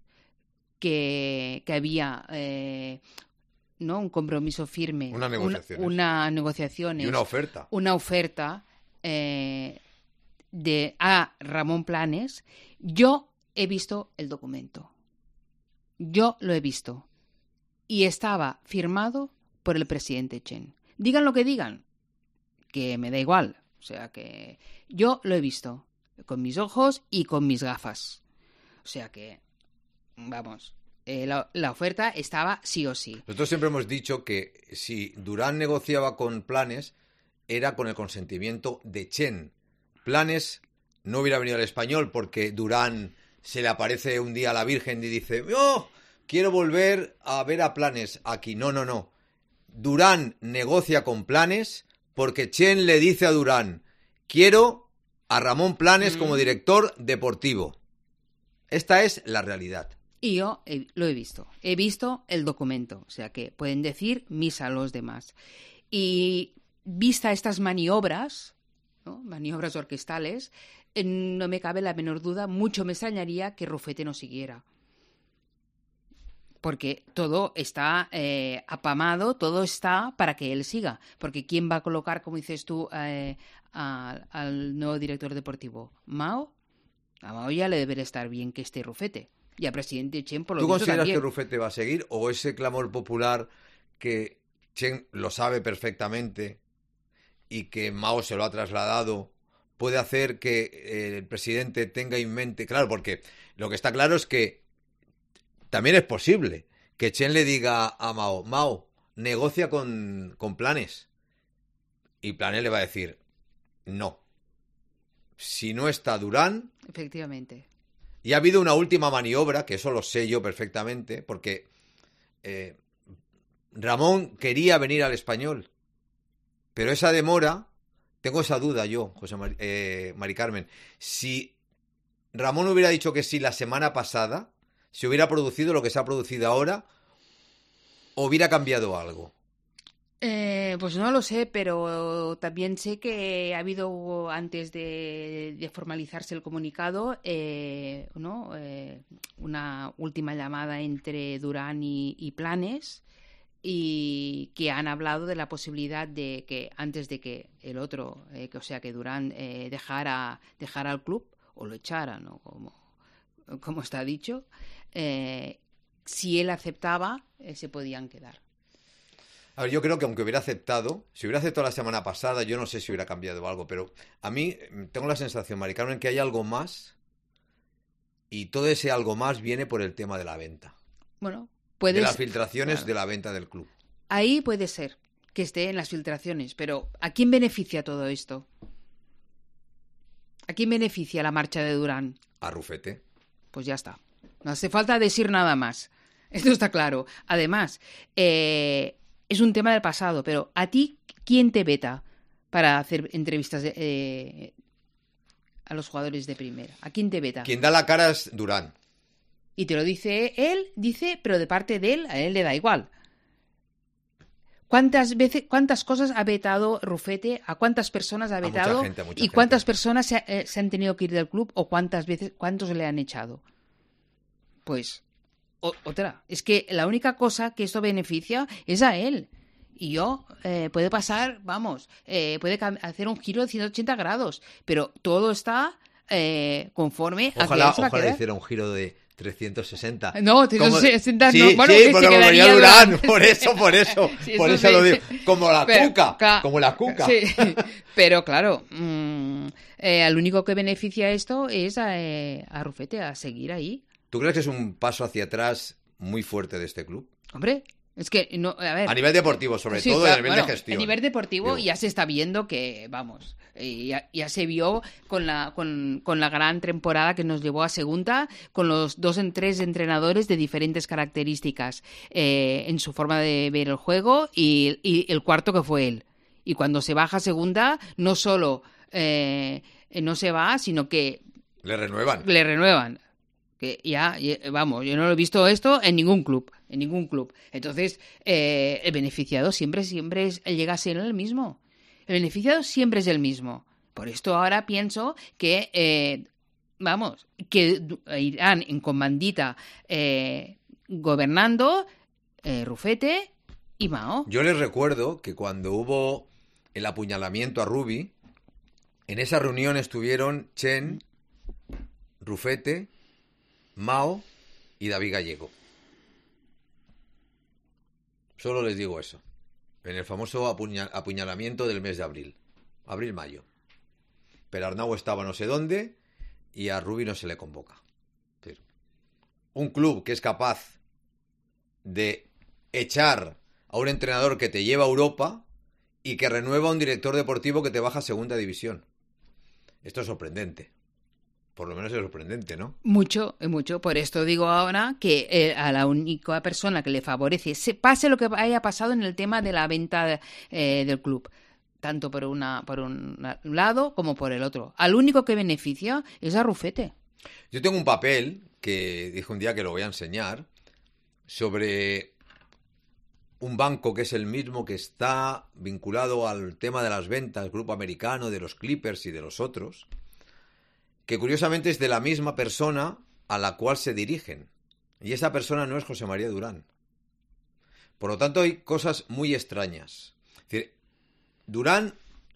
que, que había eh, ¿no? un compromiso firme, una negociación, una, una negociación y una oferta, una oferta eh, de a Ramón Planes. Yo he visto el documento, yo lo he visto y estaba firmado por el presidente Chen. Digan lo que digan, que me da igual, o sea que yo lo he visto con mis ojos y con mis gafas. O sea que, vamos, eh, la, la oferta estaba sí o sí. Nosotros siempre hemos dicho que si Durán negociaba con Planes, era con el consentimiento de Chen. Planes no hubiera venido al Español porque Durán se le aparece un día a la Virgen y dice ¡oh! Quiero volver a ver a Planes aquí. No, no, no. Durán negocia con Planes porque Chen le dice a Durán, quiero a Ramón Planes mm. como director deportivo. Esta es la realidad. Y yo he, lo he visto. He visto el documento. O sea que pueden decir misa a los demás. Y vista estas maniobras, ¿no? maniobras orquestales, eh, no me cabe la menor duda, mucho me extrañaría que Rufete no siguiera. Porque todo está eh, apamado, todo está para que él siga. Porque ¿quién va a colocar, como dices tú, eh, a, al nuevo director deportivo? ¿Mao? A Mao ya le debería estar bien que esté Rufete. Y al presidente Chen, por lo ¿Tú consideras también. que Rufete va a seguir? ¿O ese clamor popular que Chen lo sabe perfectamente y que Mao se lo ha trasladado puede hacer que el presidente tenga en mente? Claro, porque lo que está claro es que también es posible que Chen le diga a Mao, Mao, negocia con, con Planes. Y Planes le va a decir, no. Si no está Durán... Efectivamente. Y ha habido una última maniobra, que eso lo sé yo perfectamente, porque eh, Ramón quería venir al Español. Pero esa demora, tengo esa duda yo, José Mar, eh, Mari Carmen. Si Ramón hubiera dicho que sí la semana pasada, se hubiera producido lo que se ha producido ahora, ¿o hubiera cambiado algo? Eh, pues no lo sé, pero también sé que ha habido, antes de, de formalizarse el comunicado, eh, ¿no? eh, una última llamada entre Durán y, y Planes, y que han hablado de la posibilidad de que antes de que el otro, eh, que, o sea, que Durán eh, dejara, dejara el club o lo echara, ¿no? como, como está dicho, eh, si él aceptaba, eh, se podían quedar. A ver, yo creo que aunque hubiera aceptado, si hubiera aceptado la semana pasada, yo no sé si hubiera cambiado algo, pero a mí tengo la sensación, Mari Carmen, que hay algo más y todo ese algo más viene por el tema de la venta. Bueno, puede de las ser, filtraciones claro. de la venta del club. Ahí puede ser que esté en las filtraciones, pero ¿a quién beneficia todo esto? ¿A quién beneficia la marcha de Durán? A Rufete. Pues ya está. No hace falta decir nada más. Esto está claro. Además, eh, es un tema del pasado, pero ¿a ti quién te veta para hacer entrevistas de, eh, a los jugadores de primera? ¿A quién te veta? Quien da la cara es Durán. Y te lo dice él, dice, pero de parte de él, a él le da igual. ¿Cuántas veces, cuántas cosas ha vetado Rufete? ¿A cuántas personas ha vetado? A mucha gente, a mucha ¿Y cuántas gente. personas se, eh, se han tenido que ir del club? ¿O cuántas veces, cuántos le han echado? Pues, o, otra. Es que la única cosa que esto beneficia es a él. Y yo, eh, puede pasar, vamos, eh, puede hacer un giro de ciento ochenta grados. Pero todo está eh, conforme Ojalá, a que él se va a ojalá quedar. hiciera un giro de trescientos sesenta. No, trescientos sesenta como... no. Sí, Bueno, sí, que se porque quedaría volvería Durán. Durán. Por eso, por eso. Sí, por eso eso sí. lo digo. Como la Pero, cuca. ca- Como la cuca. Sí, pero claro, mmm, eh, al único que beneficia esto es a, eh, a Rufete, a seguir ahí. ¿Tú crees que es un paso hacia atrás muy fuerte de este club? Hombre, es que, no, a ver... A nivel deportivo, sobre Sí, todo, claro, a nivel bueno, de gestión. A nivel deportivo Digo. ya se está viendo que, vamos, eh, ya, ya se vio con la, con, con la gran temporada que nos llevó a segunda, con los dos en tres entrenadores de diferentes características eh, en su forma de ver el juego y, y el cuarto que fue él. Y cuando se baja a segunda, no solo eh, no se va, sino que Le renuevan. le renuevan. Que ya, ya, vamos, yo no lo he visto esto en ningún club, en ningún club. Entonces, eh, el beneficiado siempre, siempre es, llega a ser el mismo. El beneficiado siempre es el mismo. Por esto ahora pienso que, eh, vamos, que irán en comandita eh, gobernando eh, Rufete y Mao. Yo les recuerdo que cuando hubo el apuñalamiento a Rubi, en esa reunión estuvieron Chen, Rufete, Mao y David Gallego. Solo les digo eso. En el famoso apuña- apuñalamiento del mes de abril. Abril-mayo. Pero Arnau estaba no sé dónde y a Rubi no se le convoca. Pero un club que es capaz de echar a un entrenador que te lleva a Europa y que renueva a un director deportivo que te baja a segunda división. Esto es sorprendente. Por lo menos es sorprendente, ¿no? Mucho, mucho. Por esto digo ahora que eh, a la única persona que le favorece, se pase lo que haya pasado en el tema de la venta eh, del club, tanto por, una, por un lado como por el otro. Al único que beneficia es a Rufete. Yo tengo un papel que dije un día que lo voy a enseñar sobre un banco que es el mismo que está vinculado al tema de las ventas, grupo americano, de los Clippers y de los otros, que curiosamente es de la misma persona a la cual se dirigen. Y esa persona no es José María Durán. Por lo tanto, hay cosas muy extrañas. Es decir, Durán,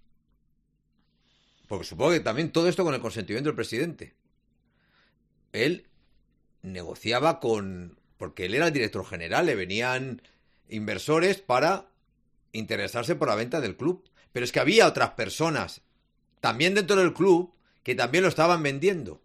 porque supongo que también todo esto con el consentimiento del presidente, él negociaba con... porque él era el director general, le venían inversores para interesarse por la venta del club. Pero es que había otras personas, también dentro del club, que también lo estaban vendiendo.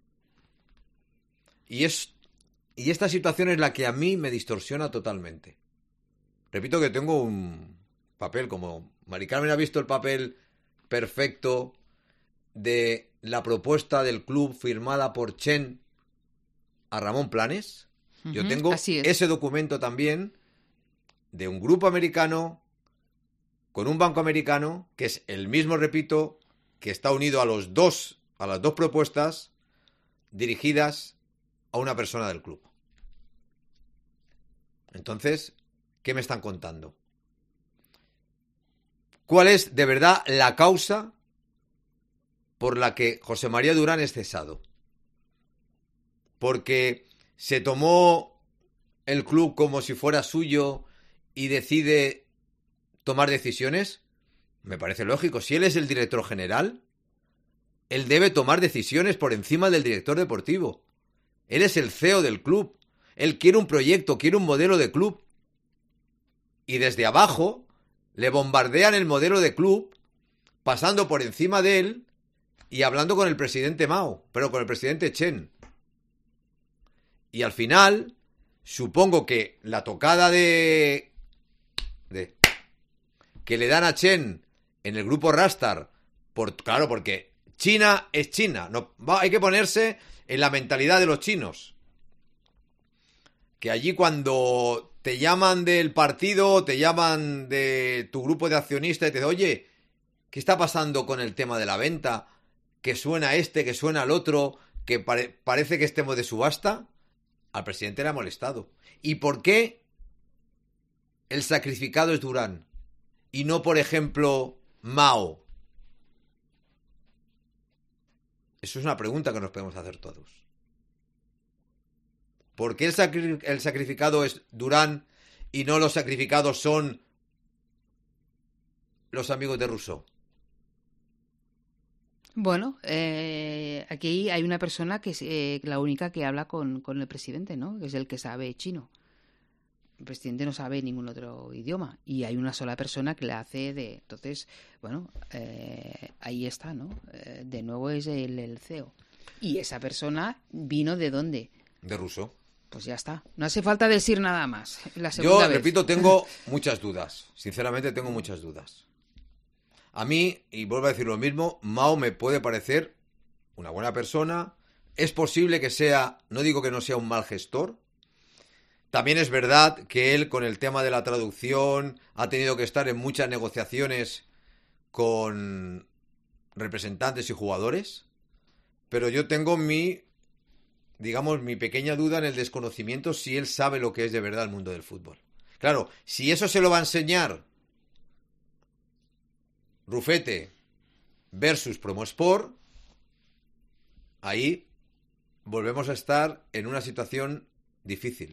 Y, es, y esta situación es la que a mí me distorsiona totalmente. Repito que tengo un papel, como Mari Carmen ha visto el papel perfecto de la propuesta del club firmada por Chen a Ramón Planes. Uh-huh, yo tengo ese documento también de un grupo americano con un banco americano que es el mismo, repito, que está unido a los dos, a las dos propuestas dirigidas a una persona del club. Entonces, ¿qué me están contando? ¿Cuál es de verdad la causa por la que José María Durán es cesado? ¿Porque se tomó el club como si fuera suyo y decide tomar decisiones? Me parece lógico. Si él es el director general, él debe tomar decisiones por encima del director deportivo. Él es el C E O del club. Él quiere un proyecto, quiere un modelo de club. Y desde abajo le bombardean el modelo de club, pasando por encima de él y hablando con el presidente Mao, pero con el presidente Chen. Y al final, supongo que la tocada de... de que le dan a Chen en el grupo Rastar, por, claro, porque China es China. No, va, hay que ponerse en la mentalidad de los chinos. Que allí cuando te llaman del partido, te llaman de tu grupo de accionistas y te dicen, oye, ¿qué está pasando con el tema de la venta? Que suena este, que suena el otro, que pare- parece que estemos de subasta. Al presidente le ha molestado. ¿Y por qué el sacrificado es Durán? Y no, por ejemplo, Mao. Eso es una pregunta que nos podemos hacer todos. ¿Por qué el, sacri- el sacrificado es Durán y no los sacrificados son los amigos de Rousseau? Bueno, eh, aquí hay una persona que es eh, la única que habla con, con el presidente, ¿no? Que es el que sabe chino. El presidente no sabe ningún otro idioma y hay una sola persona que le hace de... Entonces, bueno, eh, ahí está, ¿no? Eh, de nuevo es el, el C E O. Y esa persona vino ¿de dónde? De Rousseau. Pues ya está. No hace falta decir nada más. La segunda Yo, vez. repito, tengo muchas dudas. Sinceramente, tengo muchas dudas. A mí, y vuelvo a decir lo mismo, Mao me puede parecer una buena persona. Es posible que sea, no digo que no sea un mal gestor. También es verdad que él, con el tema de la traducción, ha tenido que estar en muchas negociaciones con representantes y jugadores. Pero yo tengo mi, digamos, mi pequeña duda en el desconocimiento si él sabe lo que es de verdad el mundo del fútbol. Claro, si eso se lo va a enseñar Rufete versus Promosport, ahí volvemos a estar en una situación difícil.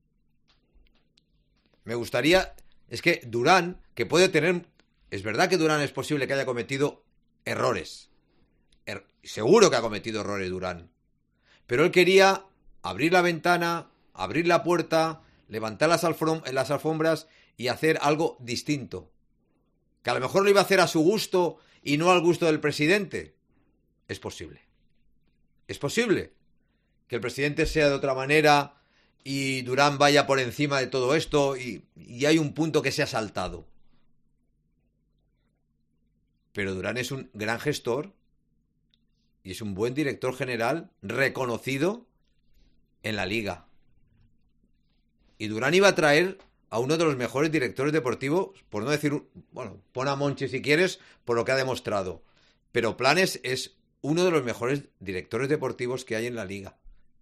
Me gustaría... Es que Durán, que puede tener... Es verdad que Durán es posible que haya cometido errores. Er, seguro que ha cometido errores Durán. Pero él quería abrir la ventana, abrir la puerta, levantar las, alfom- las alfombras y hacer algo distinto. Que a lo mejor lo iba a hacer a su gusto y no al gusto del presidente. Es posible. Es posible que el presidente sea de otra manera y Durán vaya por encima de todo esto y, y hay un punto que se ha saltado. Pero Durán es un gran gestor y es un buen director general reconocido en la liga. Y Durán iba a traer a uno de los mejores directores deportivos, por no decir, bueno, pon a Monchi si quieres, por lo que ha demostrado. Pero Planes es uno de los mejores directores deportivos que hay en la liga.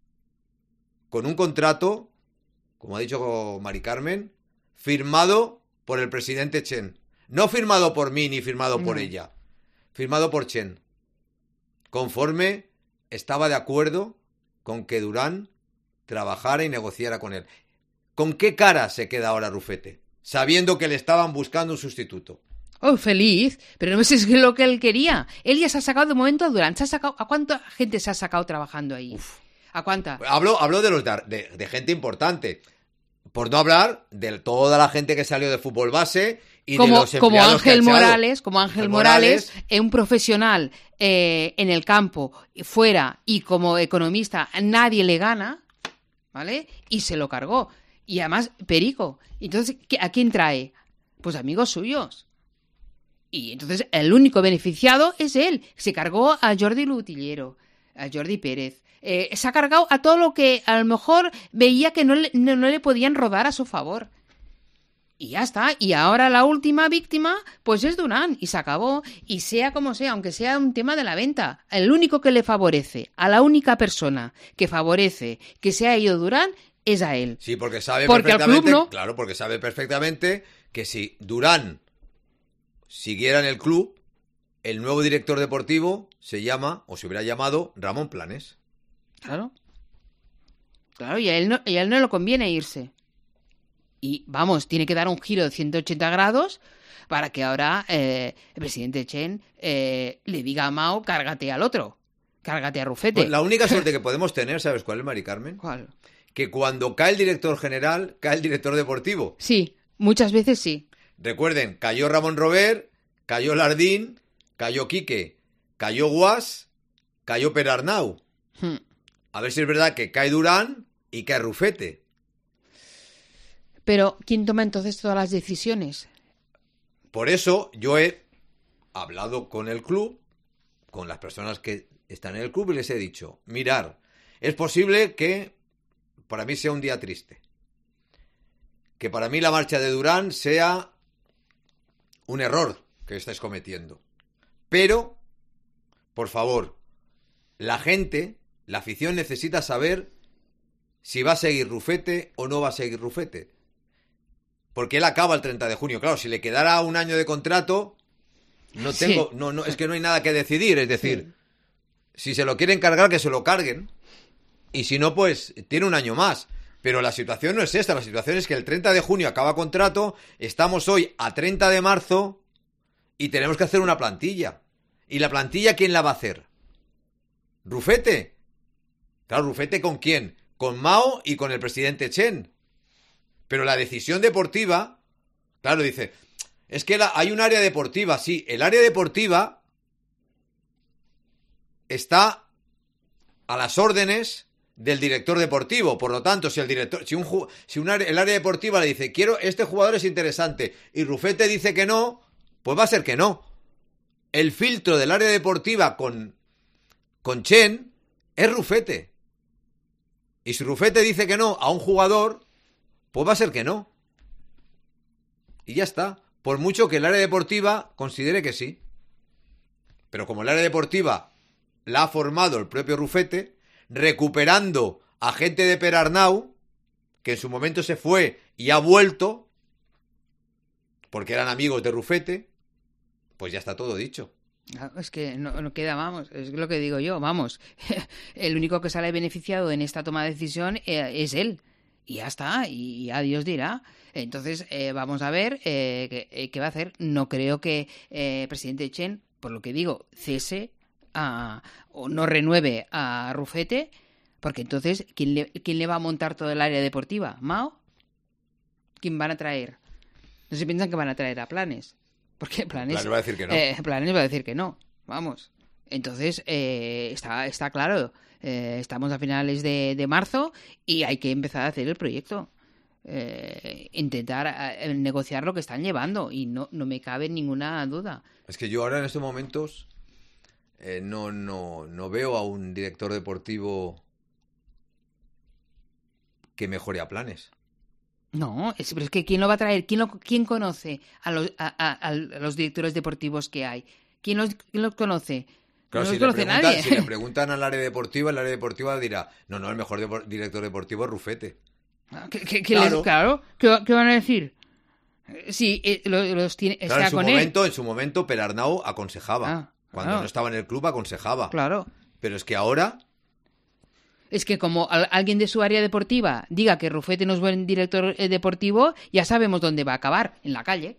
Con un contrato, como ha dicho Mari Carmen, firmado por el presidente Chen. No firmado por mí ni firmado por No. ella. Firmado por Chen. Conforme estaba de acuerdo con que Durán trabajara y negociara con él. ¿Con qué cara se queda ahora Rufete? Sabiendo que le estaban buscando un sustituto. Oh, feliz, pero no sé si es lo que él quería. Él ya se ha sacado de momento a Durán. ¿Se ha sacado, ¿A cuánta gente se ha sacado trabajando ahí? Uf. ¿A cuánta? Hablo, hablo de, los de, de, de gente importante. Por no hablar de toda la gente que salió de fútbol base y como, de los como empleados que ha Ángel echado. Morales, como Ángel Ángel Morales, Morales. eh, un profesional eh, en el campo, fuera, y como economista nadie le gana, ¿vale? Y se lo cargó. Y además, Perico. Entonces, ¿qué- ¿a quién trae? Pues amigos suyos. Y entonces el único beneficiado es él. Se cargó a Jordi Lutillero, a Jordi Pérez. Eh, se ha cargado a todo lo que a lo mejor veía que no le, no, no le podían rodar a su favor. Y ya está. Y ahora la última víctima, pues es Durán. Y se acabó. Y sea como sea, aunque sea un tema de la venta, el único que le favorece, a la única persona que favorece que se ha ido Durán, es a él. Sí, porque sabe Porque al perfectamente, club no. claro, porque sabe perfectamente que si Durán siguiera en el club, el nuevo director deportivo se llama, o se hubiera llamado, Ramón Planes. Claro. Claro, y a él no, y a él no le conviene irse. Y vamos, tiene que dar un giro de ciento ochenta grados para que ahora eh, el presidente Chen eh, le diga a Mao, cárgate al otro, cárgate a Rufete. Pues la única suerte que podemos tener, ¿sabes cuál es, Mari Carmen? ¿Cuál? Que cuando cae el director general, cae el director deportivo. Sí, muchas veces sí. Recuerden, cayó Ramón Robert, cayó Lardín, cayó Quique, cayó Guas, cayó Perarnau. Hmm. A ver si es verdad que cae Durán y cae Rufete. Pero, ¿quién toma entonces todas las decisiones? Por eso yo he hablado con el club, con las personas que están en el club, y les he dicho, mirar, es posible que para mí sea un día triste. Que para mí la marcha de Durán sea un error que estáis cometiendo. Pero, por favor, la gente, la afición necesita saber si va a seguir Rufete o no va a seguir Rufete. Porque él acaba el treinta de junio. Claro, si le quedara un año de contrato, no tengo, Sí. no, no, es que no hay nada que decidir. Es decir, sí. Si se lo quieren cargar, que se lo carguen. Y si no, pues tiene un año más. Pero la situación no es esta. La situación es que el treinta de junio acaba contrato. Estamos hoy a treinta de marzo y tenemos que hacer una plantilla. ¿Y la plantilla quién la va a hacer? ¿Rufete? Claro, ¿Rufete con quién? Con Mao y con el presidente Chen. Pero la decisión deportiva, claro, dice, es que la, hay un área deportiva, sí, el área deportiva está a las órdenes del director deportivo. Por lo tanto, si el director, si un si un área, el área deportiva le dice, quiero, este jugador es interesante, y Rufete dice que no, pues va a ser que no. El filtro del área deportiva con, con Chen es Rufete. Y si Rufete dice que no a un jugador, pues va a ser que no. Y ya está. Por mucho que el área deportiva considere que sí. Pero como el área deportiva la ha formado el propio Rufete, recuperando a gente de Perarnau, que en su momento se fue y ha vuelto, porque eran amigos de Rufete, pues ya está todo dicho. Es que no, no queda, vamos, es lo que digo yo, vamos. El único que sale beneficiado en esta toma de decisión eh, es él. Y ya está, y ya Dios dirá. Entonces, eh, vamos a ver eh, qué, eh, qué va a hacer. No creo que el eh, presidente Chen, por lo que digo, cese a, o no renueve a Rufete, porque entonces, ¿quién le, ¿quién le va a montar todo el área deportiva? ¿Mao? ¿Quién van a traer? No se piensan que van a traer a Planes. Porque Planes, Planes va a decir que no. Eh, Planes va a decir que no. Vamos. Entonces, eh, está, está claro. Eh, estamos a finales de, de marzo y hay que empezar a hacer el proyecto. Eh, intentar eh, negociar lo que están llevando. Y no, no me cabe ninguna duda. Es que yo ahora en estos momentos eh, no, no, no veo a un director deportivo que mejore a Planes. No, es, pero es que ¿quién lo va a traer? ¿Quién, lo, quién conoce a los, a, a, a los directores deportivos que hay? ¿Quién los, quién los conoce? Claro, no si, los le conoce preguntan, nadie. si le preguntan al área deportiva, el área deportiva dirá, no, no, el mejor de, director deportivo es Rufete. ¿Qué, qué, qué claro. Les, claro. ¿Qué, ¿Qué van a decir? Sí, eh, los, los tiene, claro, está en su con momento, él. En su momento, Perarnau aconsejaba. Ah, Cuando claro. no estaba en el club, aconsejaba. Claro. Pero es que ahora... Es que como a, alguien de su área deportiva diga que Rufete no es buen director eh, deportivo, ya sabemos dónde va a acabar, en la calle.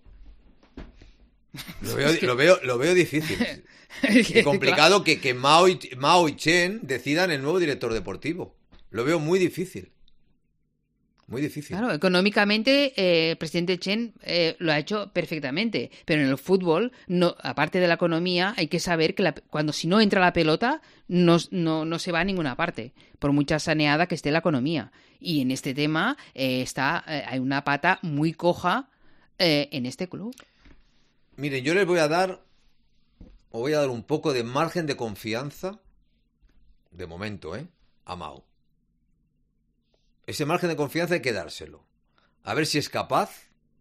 Lo veo, Es que- lo veo, lo veo difícil. Y complicado que, que Mao, y, Mao y Chen decidan el nuevo director deportivo. Lo veo muy difícil. Muy difícil. Claro, económicamente eh, el presidente Chen eh, lo ha hecho perfectamente, pero en el fútbol, no, aparte de la economía, hay que saber que la- cuando si no entra la pelota, no, no, no se va a ninguna parte, por mucha saneada que esté la economía. Y en este tema eh, está eh, hay una pata muy coja eh, en este club. Miren, yo les voy a dar, o voy a dar un poco de margen de confianza, de momento, ¿eh? A Mao. Ese margen de confianza hay que dárselo. A ver si es capaz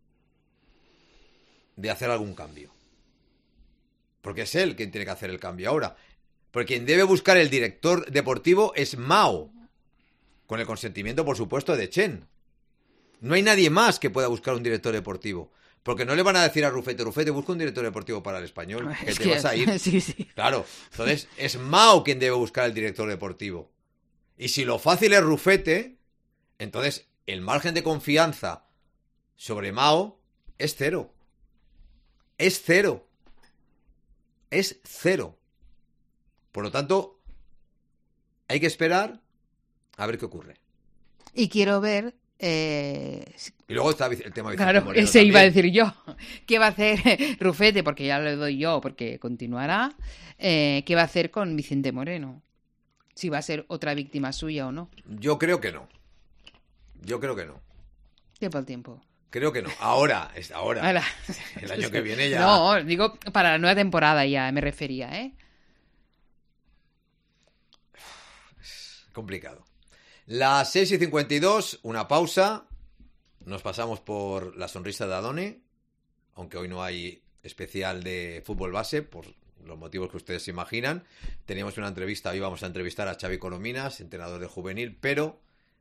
de hacer algún cambio. Porque es él quien tiene que hacer el cambio ahora. Porque quien debe buscar el director deportivo es Mao. Con el consentimiento, por supuesto, de Chen. No hay nadie más que pueda buscar un director deportivo. Porque no le van a decir a Rufete, Rufete, busca un director deportivo para el Español, que Es te que- vas a ir. sí, sí. Claro. Entonces, es Mao quien debe buscar el director deportivo. Y si lo fácil es Rufete, entonces el margen de confianza sobre Mao es cero. Es cero. Es cero. Por lo tanto, hay que esperar a ver qué ocurre. Y quiero ver... Eh, Y luego está el tema de Vicente Claro, Moreno ese iba a también. decir yo. ¿Qué va a hacer Rufete? Porque ya lo doy yo, porque continuará. Eh, ¿Qué va a hacer con Vicente Moreno? Si va a ser otra víctima suya o no. Yo creo que no. Yo creo que no. Tiempo al tiempo. Creo que no. Ahora, es ahora. Ahora. El año que viene ya. No, digo para la nueva temporada ya me refería, ¿eh? Complicado. Las seis y cincuenta y dos, una pausa. Nos pasamos por la sonrisa de Adone, aunque hoy no hay especial de fútbol base, por los motivos que ustedes se imaginan. Teníamos una entrevista, hoy vamos a entrevistar a Xavi Corominas, entrenador de juvenil, pero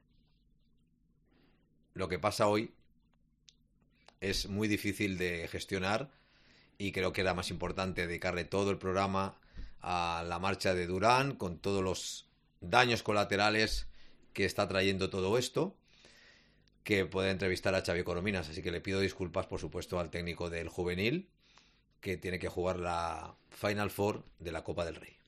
lo que pasa hoy es muy difícil de gestionar y creo que era más importante dedicarle todo el programa a la marcha de Durán, con todos los daños colaterales que está trayendo todo esto, que poder entrevistar a Xavi Corominas. Así que le pido disculpas, por supuesto, al técnico del juvenil, que tiene que jugar la Final Four de la Copa del Rey.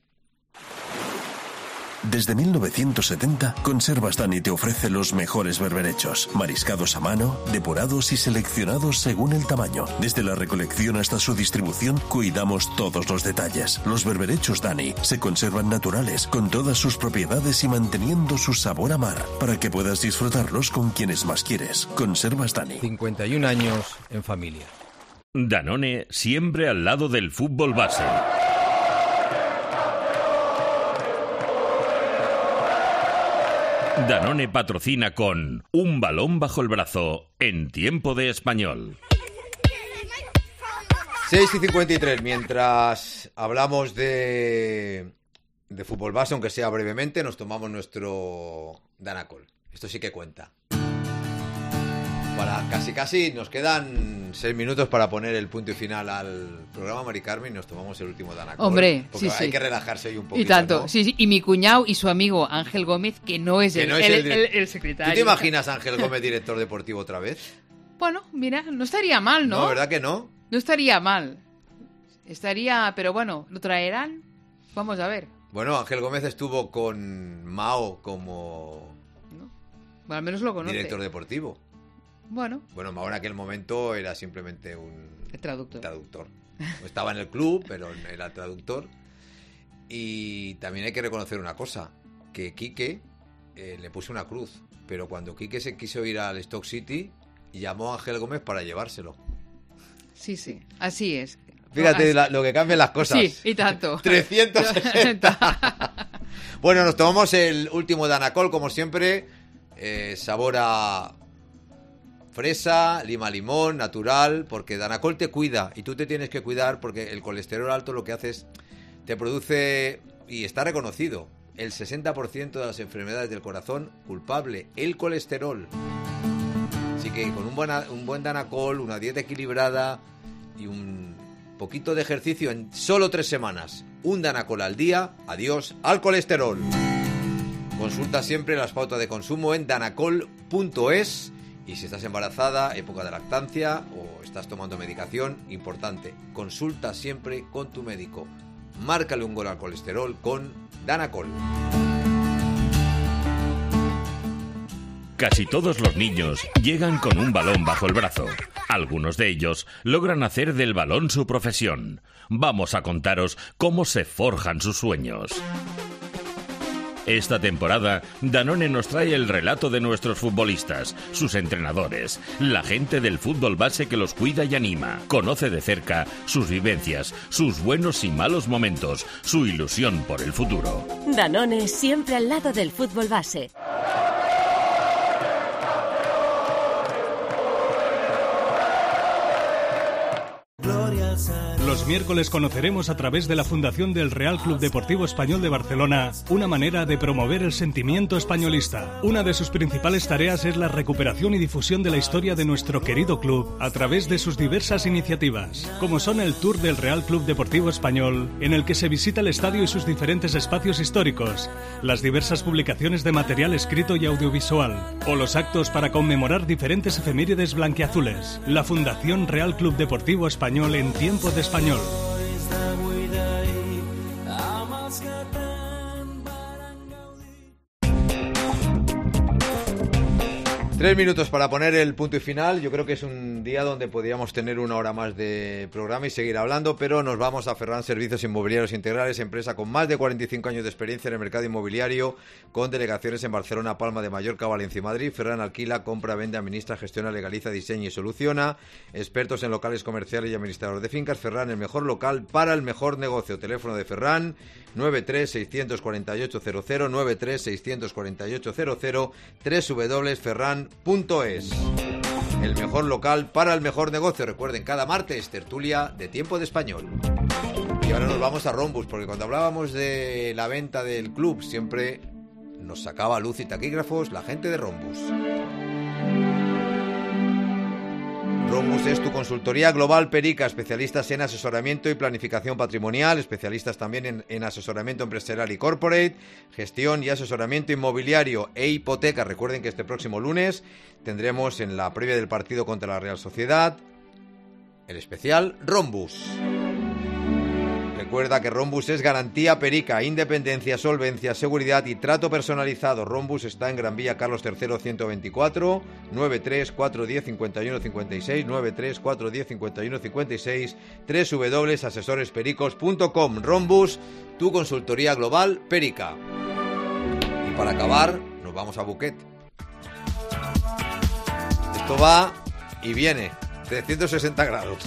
Desde mil novecientos setenta, Conservas Dani te ofrece los mejores berberechos, mariscados a mano, depurados y seleccionados según el tamaño. Desde la recolección hasta su distribución, cuidamos todos los detalles. Los berberechos Dani se conservan naturales, con todas sus propiedades y manteniendo su sabor a mar, para que puedas disfrutarlos con quienes más quieres. Conservas Dani. cincuenta y un años en familia. Danone, siempre al lado del fútbol base. Danone patrocina con un balón bajo el brazo en tiempo de español. seis y cincuenta y tres, mientras hablamos de, de fútbol base, aunque sea brevemente, nos tomamos nuestro Danacol. Esto sí que cuenta. Para casi casi nos quedan seis minutos para poner el punto y final al programa, Mari Carmen, y nos tomamos el último Danacol. Hombre, porque sí, hay sí. que relajarse hoy un poquito. Y tanto, ¿no? sí, sí. Y mi cuñado y su amigo Ángel Gómez, que no es, Que el, no es el, el- el- el secretario. ¿Tú te imaginas a Ángel Gómez, director deportivo, otra vez? Bueno, mira, no estaría mal, ¿no? No, ¿verdad que no? No estaría mal. Estaría, pero bueno, ¿lo traerán? Vamos a ver. Bueno, Ángel Gómez estuvo con Mao como Bueno, al menos lo conoce. director deportivo. Bueno, Bueno, Mao en aquel momento era simplemente un el traductor. traductor. Estaba en el club, pero era traductor. Y también hay que reconocer una cosa, que Quique eh, le puso una cruz, pero cuando Quique se quiso ir al Stoke City, llamó a Ángel Gómez para llevárselo. Sí, sí, así es. Fíjate Así- la- lo que cambian las cosas. Sí, y tanto. trescientos sesenta. Bueno, nos tomamos el último Danacol, como siempre. Eh, sabor a fresa, lima limón, natural, porque Danacol te cuida y tú te tienes que cuidar porque el colesterol alto lo que hace es, te produce, y está reconocido, el sesenta por ciento de las enfermedades del corazón culpable, el colesterol. Así que con un buen, un buen Danacol, una dieta equilibrada y un poquito de ejercicio en solo tres semanas, un Danacol al día, adiós al colesterol. Consulta siempre las pautas de consumo en danacol punto es. Y si estás embarazada, época de lactancia o estás tomando medicación, importante, consulta siempre con tu médico. Márcale un gol al colesterol con Danacol. Casi todos los niños llegan con un balón bajo el brazo. Algunos de ellos logran hacer del balón su profesión. Vamos a contaros cómo se forjan sus sueños. Esta temporada, Danone nos trae el relato de nuestros futbolistas, sus entrenadores, la gente del fútbol base que los cuida y anima. Conoce de cerca sus vivencias, sus buenos y malos momentos, su ilusión por el futuro. Danone siempre al lado del fútbol base. Los miércoles conoceremos a través de la Fundación del Real Club Deportivo Español de Barcelona una manera de promover el sentimiento españolista. Una de sus principales tareas es la recuperación y difusión de la historia de nuestro querido club a través de sus diversas iniciativas, como son el Tour del Real Club Deportivo Español, en el que se visita el estadio y sus diferentes espacios históricos, las diversas publicaciones de material escrito y audiovisual, o los actos para conmemorar diferentes efemérides blanquiazules. La Fundación Real Club Deportivo Español en tiempo de español. Tres minutos para poner el punto y final. Yo creo que es un día donde podríamos tener una hora más de programa y seguir hablando, pero nos vamos a Ferran Servicios Inmobiliarios Integrales, empresa con más de cuarenta y cinco años de experiencia en el mercado inmobiliario, con delegaciones en Barcelona, Palma de Mallorca, Valencia y Madrid. Ferran alquila, compra, vende, administra, gestiona, legaliza, diseña y soluciona. Expertos en locales comerciales y administradores de fincas. Ferran, el mejor local para el mejor negocio. Teléfono de Ferran, nueve tres seis cuatro ocho cero cero, nueve tres seis cuatro ocho cero cero, doble u doble u doble u punto ferran punto es. El mejor local para el mejor negocio. Recuerden, cada martes, tertulia de Tiempo de Español. Y ahora nos vamos a Rombus, porque cuando hablábamos de la venta del club, siempre nos sacaba luz y taquígrafos la gente de Rombus. Rombus es tu consultoría global Perica, especialistas en asesoramiento y planificación patrimonial, especialistas también en, en asesoramiento empresarial y corporate, gestión y asesoramiento inmobiliario e hipoteca. Recuerden que este próximo lunes tendremos en la previa del partido contra la Real Sociedad el especial Rombus. Recuerda que Rombus es garantía Perica, independencia, solvencia, seguridad y trato personalizado. Rombus está en Gran Vía Carlos tercero ciento veinticuatro, nueve tres cuatro uno cero cinco uno cinco seis, nueve tres cuatro uno cero cinco uno cinco seis, doble u doble u doble u punto asesores pericos punto com. Rombus, tu consultoría global Perica. Y para acabar, nos vamos a Buquet. Esto va y viene, trescientos sesenta grados.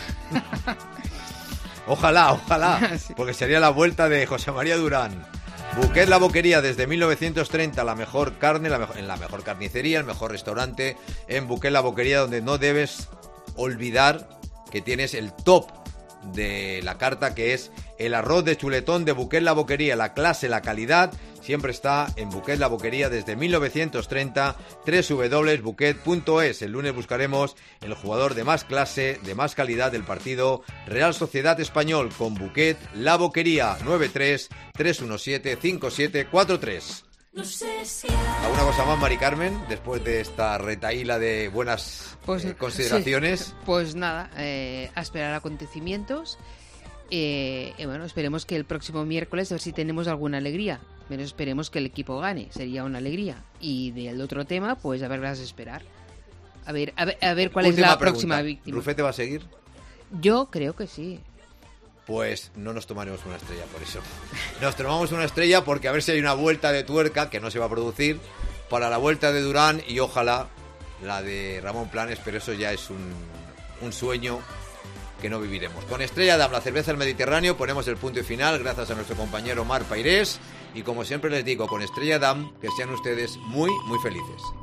Ojalá, ojalá, sí. Porque sería la vuelta de José María Durán. Buquet La Boquería, desde mil novecientos treinta, la mejor carne, la mejor, en la mejor carnicería, el mejor restaurante en Buquet La Boquería, donde no debes olvidar que tienes el top de la carta, que es el arroz de chuletón de Buquet La Boquería. La clase, la calidad, siempre está en Buquet La Boquería desde mil novecientos treinta, doble u doble u doble u punto buquet punto es. El lunes buscaremos el jugador de más clase, de más calidad del partido Real Sociedad Español con Buquet La Boquería, nueve tres tres uno siete cinco siete cuatro tres. No sé si ¿alguna cosa más, Mari Carmen, después de esta retaíla de buenas pues, eh, consideraciones? Sí. Pues nada, eh, a esperar acontecimientos. Eh, y bueno, esperemos que el próximo miércoles a ver si tenemos alguna alegría. Pero esperemos que el equipo gane, sería una alegría. Y del otro tema, pues a verlas esperar. A ver, a ver, a ver cuál Última es la pregunta. Próxima víctima. ¿Rufete va a seguir? Yo creo que sí. Pues no nos tomaremos una estrella por eso. Nos tomamos una estrella porque a ver si hay una vuelta de tuerca, que no se va a producir, para la vuelta de Durán y ojalá la de Ramón Planes, pero eso ya es un, un sueño que no viviremos. Con Estrella Damm, la cerveza del Mediterráneo, ponemos el punto y final, gracias a nuestro compañero Mar Pairés, y como siempre les digo, con Estrella Damm, que sean ustedes muy, muy felices.